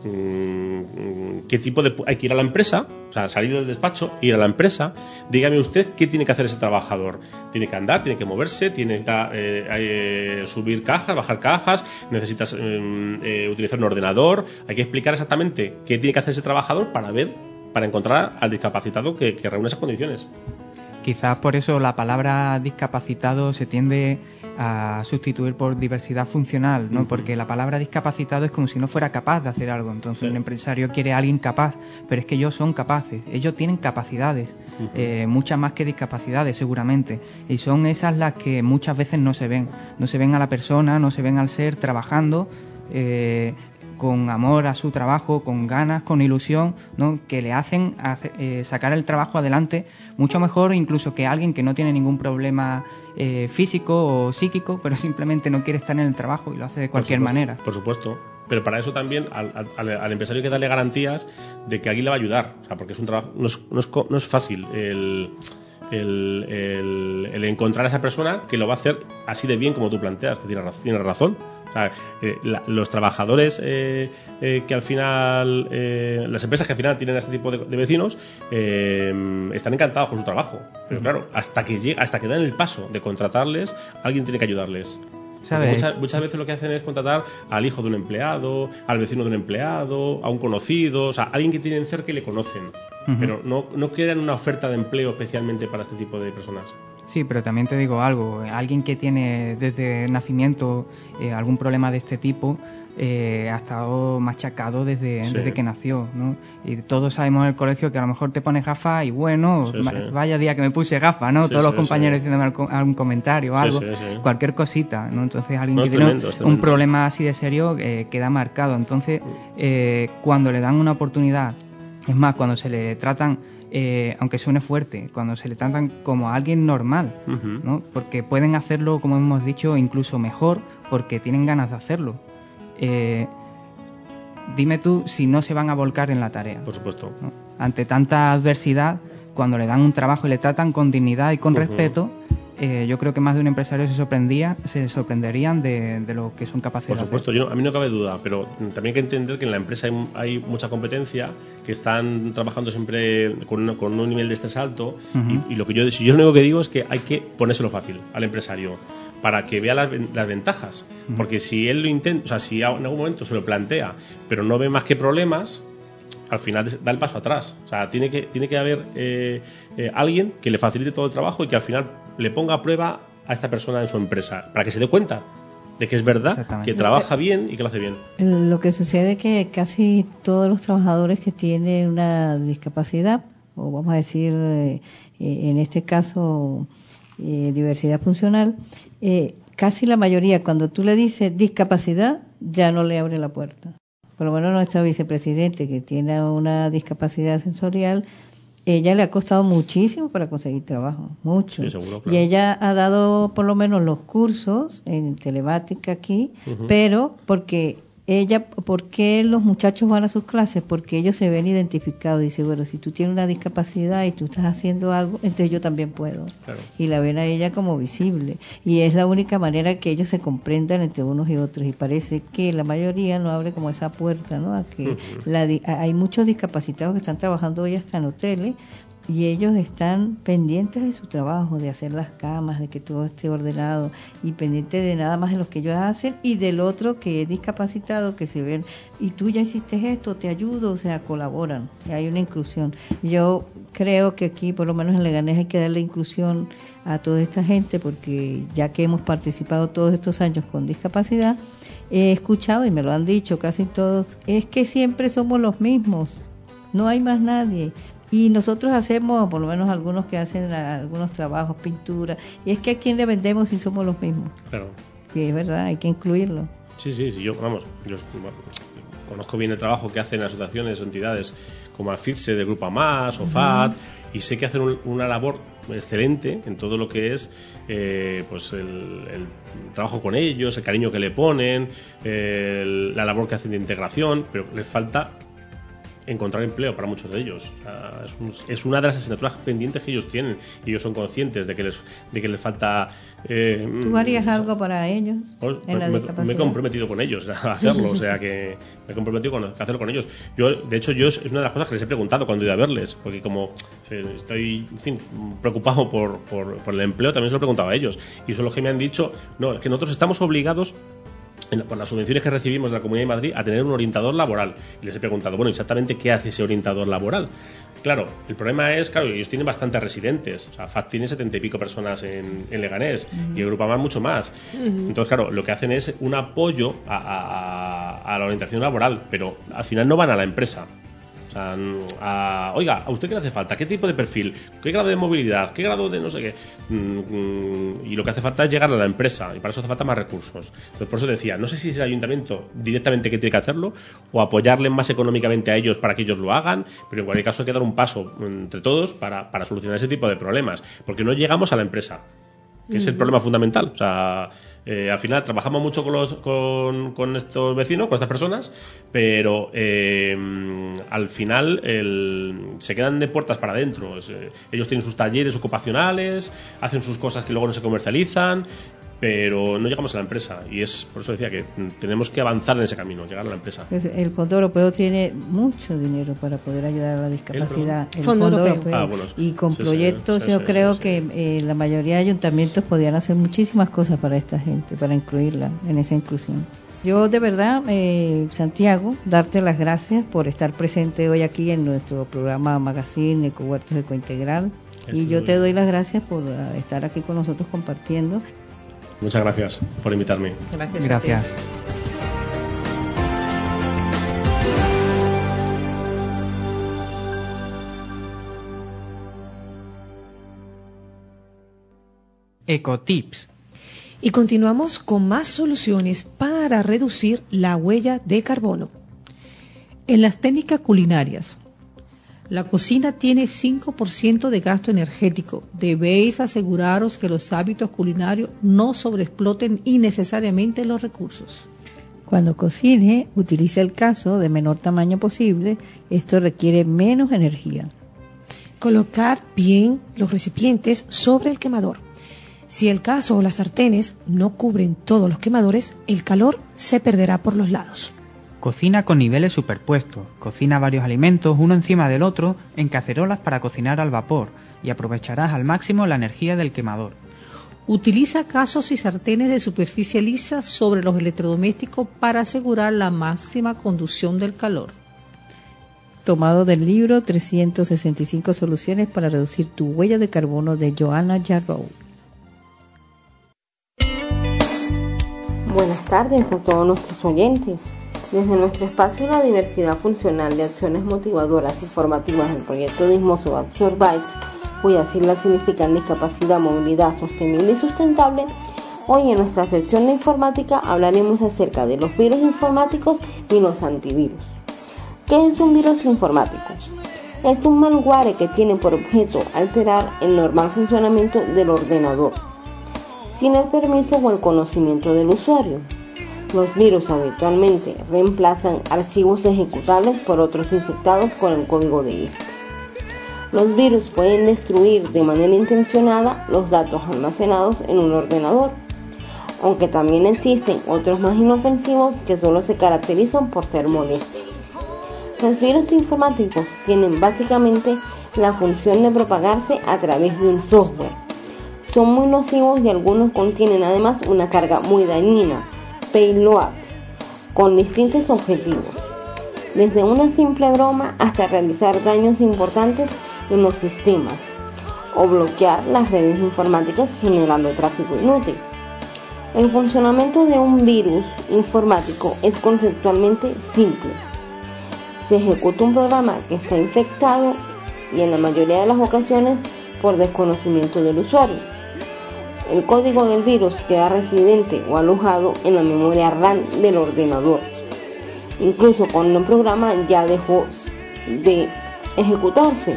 I: qué tipo hay que ir a la empresa, o sea, salir del despacho, ir a la empresa. Dígame usted qué tiene que hacer ese trabajador. Tiene que andar, tiene que moverse, tiene que subir cajas, bajar cajas, necesitas utilizar un ordenador. Hay que explicar exactamente qué tiene que hacer ese trabajador para encontrar al discapacitado que reúne esas condiciones.
G: Quizás por eso la palabra discapacitado se tiende a sustituir por diversidad funcional, ¿no? Porque la palabra discapacitado es como si no fuera capaz de hacer algo. Entonces el empresario quiere a alguien capaz, pero es que ellos son capaces, ellos tienen capacidades, muchas más que discapacidades seguramente, y son esas las que muchas veces no se ven a la persona, no se ven al ser trabajando con amor a su trabajo, con ganas, con ilusión, ¿no? Que le hacen sacar el trabajo adelante mucho mejor incluso que alguien que no tiene ningún problema físico o psíquico, pero simplemente no quiere estar en el trabajo y lo hace de cualquier manera.
I: Por supuesto. Pero para eso también al empresario hay que darle garantías de que alguien le va a ayudar. O sea, porque es un trabajo, no es fácil el encontrar a esa persona que lo va a hacer así de bien como tú planteas, que tienes razón. O sea, los trabajadores que al final, las empresas que al final tienen este tipo de vecinos, están encantados con su trabajo. Pero claro, hasta que dan el paso de contratarles, alguien tiene que ayudarles. Muchas veces lo que hacen es contratar al hijo de un empleado, al vecino de un empleado, a un conocido, o sea, alguien que tienen cerca y le conocen. Pero no crean una oferta de empleo especialmente para este tipo de personas.
G: Sí, pero también te digo algo, alguien que tiene desde nacimiento algún problema de este tipo ha estado machacado desde que nació, ¿no? Y todos sabemos en el colegio que a lo mejor te pones gafas y bueno, vaya día que me puse gafas, ¿no? Todos los compañeros diciéndome algún comentario o algo, cualquier cosita, ¿no? Entonces alguien que tiene un problema así de serio queda marcado. Entonces, cuando le dan una oportunidad, es más, cuando se le tratan... aunque suene fuerte, cuando se le tratan como a alguien normal, ¿no? Porque pueden hacerlo, como hemos dicho, incluso mejor, porque tienen ganas de hacerlo. Dime tú si no se van a volcar en la tarea.
I: Por supuesto.
G: ¿No? Ante tanta adversidad, cuando le dan un trabajo y le tratan con dignidad y con respeto, yo creo que más de un empresario se sorprenderían de lo que son capaces de hacer.
I: Por supuesto, a mí no cabe duda, pero también hay que entender que en la empresa hay mucha competencia, que están trabajando siempre con un nivel de estrés alto, y lo único que digo es que hay que ponérselo fácil al empresario para que vea las ventajas, porque si él lo intenta, o sea, si en algún momento se lo plantea, pero no ve más que problemas, al final da el paso atrás. O sea, tiene que haber alguien que le facilite todo el trabajo y que al final le ponga a prueba a esta persona en su empresa, para que se dé cuenta de que es verdad, que trabaja bien y que lo hace bien.
C: Lo que sucede es que casi todos los trabajadores que tienen una discapacidad, o vamos a decir, en este caso, diversidad funcional, casi la mayoría, cuando tú le dices discapacidad, ya no le abre la puerta. Por lo menos nuestra vicepresidente, que tiene una discapacidad sensorial, ella le ha costado muchísimo para conseguir trabajo, mucho.
I: Sí, seguro, claro.
C: Y ella ha dado por lo menos los cursos en telemática aquí, pero porque ¿por qué los muchachos van a sus clases? Porque ellos se ven identificados. Dice, bueno, si tú tienes una discapacidad y tú estás haciendo algo, entonces yo también puedo. Claro. Y la ven a ella como visible. Y es la única manera que ellos se comprendan entre unos y otros. Y parece que la mayoría no abre como esa puerta, ¿no? A que hay muchos discapacitados que están trabajando hoy hasta en hoteles, y ellos están pendientes de su trabajo, de hacer las camas, de que todo esté ordenado, y pendientes de nada más de lo que ellos hacen, y del otro que es discapacitado, que se ven, y tú ya hiciste esto, te ayudo, o sea, colaboran, y hay una inclusión. Yo creo que aquí, por lo menos en Leganés, hay que darle inclusión a toda esta gente, porque ya que hemos participado todos estos años con discapacidad, he escuchado, y me lo han dicho casi todos, es que siempre somos los mismos, no hay más nadie. Y nosotros hacemos, por lo menos algunos que hacen algunos trabajos, pintura, y es que a quién le vendemos si somos los mismos.
I: Claro.
C: Y es verdad, hay que incluirlo.
I: Sí, yo conozco bien el trabajo que hacen asociaciones o entidades como AFITSE de Grupo Más o FAD, y sé que hacen una labor excelente en todo lo que es pues el trabajo con ellos, el cariño que le ponen, la labor que hacen de integración, pero les falta encontrar empleo para muchos de ellos. Es una de las asignaturas pendientes que ellos tienen, y ellos son conscientes de que les falta.
C: ¿Tú harías algo para ellos?
I: Me he comprometido con ellos a hacerlo, o sea que me he comprometido a hacerlo con ellos. De hecho, es una de las cosas que les he preguntado cuando he ido a verles, porque como estoy, en fin, preocupado por el empleo, también se lo he preguntado a ellos, y son los que me han dicho, no, es que nosotros estamos obligados por las subvenciones que recibimos de la Comunidad de Madrid a tener un orientador laboral. Y les he preguntado, bueno, exactamente qué hace ese orientador laboral. Claro, el problema es, claro, ellos tienen bastantes residentes. O sea, FAD tiene 70 y pico personas en Leganés, y el Grupo Más mucho más. Entonces, claro, lo que hacen es un apoyo a la orientación laboral, pero al final no van a la empresa. O sea, oiga, ¿a usted qué le hace falta? ¿Qué tipo de perfil? ¿Qué grado de movilidad? ¿Qué grado de no sé qué? Y lo que hace falta es llegar a la empresa, y para eso hace falta más recursos. Entonces, por eso decía, no sé si es el ayuntamiento directamente que tiene que hacerlo, o apoyarles más económicamente a ellos para que ellos lo hagan, pero en cualquier caso hay que dar un paso entre todos para solucionar ese tipo de problemas, porque no llegamos a la empresa, que es el problema fundamental. O sea, al final trabajamos mucho con estos vecinos, con estas personas, pero al final se quedan de puertas para adentro. Ellos tienen sus talleres ocupacionales, hacen sus cosas que luego no se comercializan, pero no llegamos a la empresa, y es por eso decía que tenemos que avanzar en ese camino, llegar a la empresa.
C: Pues el Fondo Europeo tiene mucho dinero para poder ayudar a la discapacidad.
F: El Fondo Europeo.
I: Bueno,
C: y con proyectos yo creo que la mayoría de ayuntamientos podían hacer muchísimas cosas para esta gente, para incluirla en esa inclusión. Yo de verdad, Santiago, darte las gracias por estar presente hoy aquí en nuestro programa Magazine Ecohuertos Ecointegral, y yo te doy las gracias por estar aquí con nosotros compartiendo.
I: Muchas gracias por invitarme.
G: Gracias. Ecotips.
B: Y continuamos con más soluciones para reducir la huella de carbono.
E: En las técnicas culinarias, la cocina tiene 5% de gasto energético. Debéis aseguraros que los hábitos culinarios no sobreexploten innecesariamente los recursos.
C: Cuando cocine, utilice el cazo de menor tamaño posible. Esto requiere menos energía.
B: Colocar bien los recipientes sobre el quemador. Si el cazo o las sartenes no cubren todos los quemadores, el calor se perderá por los lados.
G: Cocina con niveles superpuestos. Cocina varios alimentos uno encima del otro en cacerolas para cocinar al vapor y aprovecharás al máximo la energía del quemador.
E: Utiliza cazos y sartenes de superficie lisa sobre los electrodomésticos para asegurar la máxima conducción del calor.
C: Tomado del libro 365 soluciones para reducir tu huella de carbono de Joanna Jarrow.
J: Buenas tardes a todos nuestros oyentes. Desde nuestro espacio La Diversidad Funcional de Acciones Motivadoras y Formativas del proyecto Dismoso Action Bytes, cuyas siglas significan discapacidad, movilidad sostenible y sustentable, hoy en nuestra sección de informática hablaremos acerca de los virus informáticos y los antivirus. ¿Qué es un virus informático? Es un malware que tiene por objeto alterar el normal funcionamiento del ordenador, sin el permiso o el conocimiento del usuario. Los virus habitualmente reemplazan archivos ejecutables por otros infectados con el código de este. Los virus pueden destruir de manera intencionada los datos almacenados en un ordenador, aunque también existen otros más inofensivos que solo se caracterizan por ser molestos. Los virus informáticos tienen básicamente la función de propagarse a través de un software. Son muy nocivos y algunos contienen además una carga muy dañina, payload, con distintos objetivos, desde una simple broma hasta realizar daños importantes en los sistemas o bloquear las redes informáticas generando tráfico inútil. El funcionamiento de un virus informático es conceptualmente simple. Se ejecuta un programa que está infectado y en la mayoría de las ocasiones por desconocimiento del usuario. El código del virus queda residente o alojado en la memoria RAM del ordenador, incluso cuando el programa ya dejó de ejecutarse.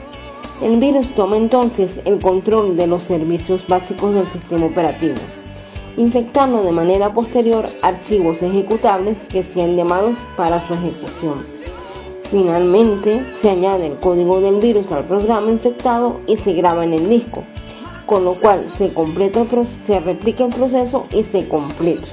J: El virus toma entonces el control de los servicios básicos del sistema operativo, infectando de manera posterior archivos ejecutables que sean llamados para su ejecución. Finalmente, se añade el código del virus al programa infectado y se graba en el disco, con lo cual se replica el proceso y se completa.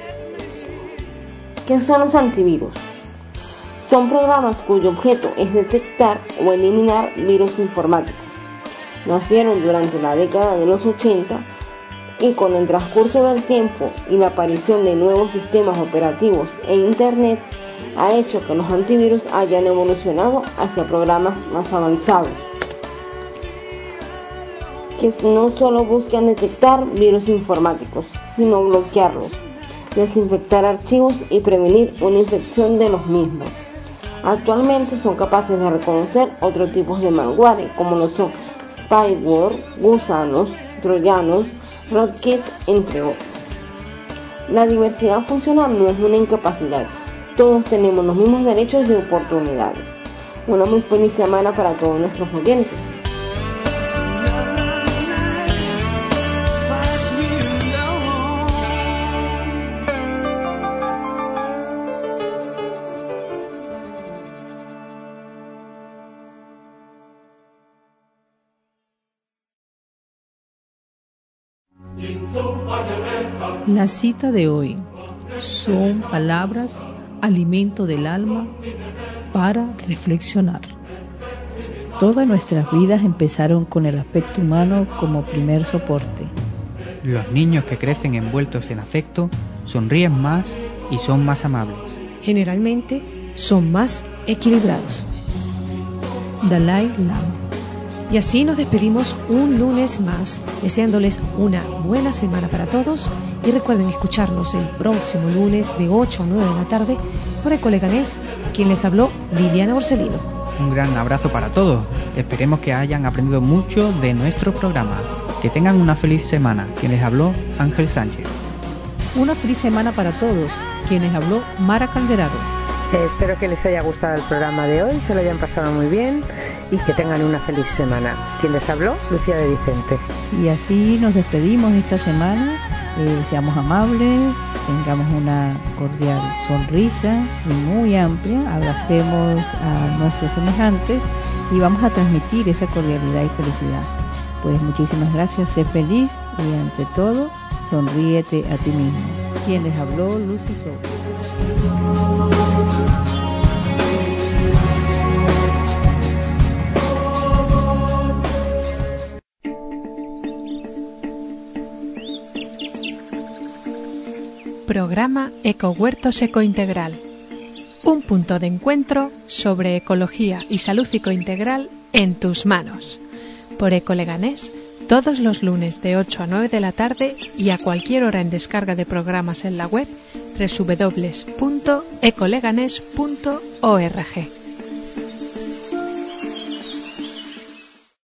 J: ¿Qué son los antivirus? Son programas cuyo objeto es detectar o eliminar virus informáticos. Nacieron durante la década de los 80 y con el transcurso del tiempo y la aparición de nuevos sistemas operativos e Internet ha hecho que los antivirus hayan evolucionado hacia programas más avanzados, que no solo buscan detectar virus informáticos, sino bloquearlos, desinfectar archivos y prevenir una infección de los mismos. Actualmente son capaces de reconocer otros tipos de malware, como lo son spyware, gusanos, troyanos, rootkit, entre otros. La diversidad funcional no es una incapacidad, todos tenemos los mismos derechos y oportunidades. Una muy feliz semana para todos nuestros oyentes.
E: La cita de hoy son palabras, alimento del alma para reflexionar.
C: Todas nuestras vidas empezaron con el aspecto humano como primer soporte.
G: Los niños que crecen envueltos en afecto sonríen más y son más amables.
B: Generalmente son más equilibrados.
E: Dalai Lama.
B: Y así nos despedimos un lunes más, deseándoles una buena semana para todos. Y recuerden escucharnos el próximo lunes de 8 a 9 de la tarde por Ecoleganés, quien les habló, Liliana Borsellino.
G: Un gran abrazo para todos. Esperemos que hayan aprendido mucho de nuestro programa. Que tengan una feliz semana. Quien les habló, Ángel Sánchez.
E: Una feliz semana para todos. Quien les habló, Mara Calderaro.
F: Espero que les haya gustado el programa de hoy, se lo hayan pasado muy bien y que tengan una feliz semana. Quien les habló, Lucía de Vicente.
C: Y así nos despedimos esta semana. Seamos amables, tengamos una cordial sonrisa y muy amplia, abracemos a nuestros semejantes y vamos a transmitir esa cordialidad y felicidad. Pues muchísimas gracias, sé feliz y ante todo, sonríete a ti mismo. Quien les habló, Lucy Soto.
A: Programa Ecohuertos Ecointegral. Un punto de encuentro sobre ecología y salud ecointegral en tus manos. Por Ecoleganés, todos los lunes de 8 a 9 de la tarde y a cualquier hora en descarga de programas en la web www.ecoleganés.org.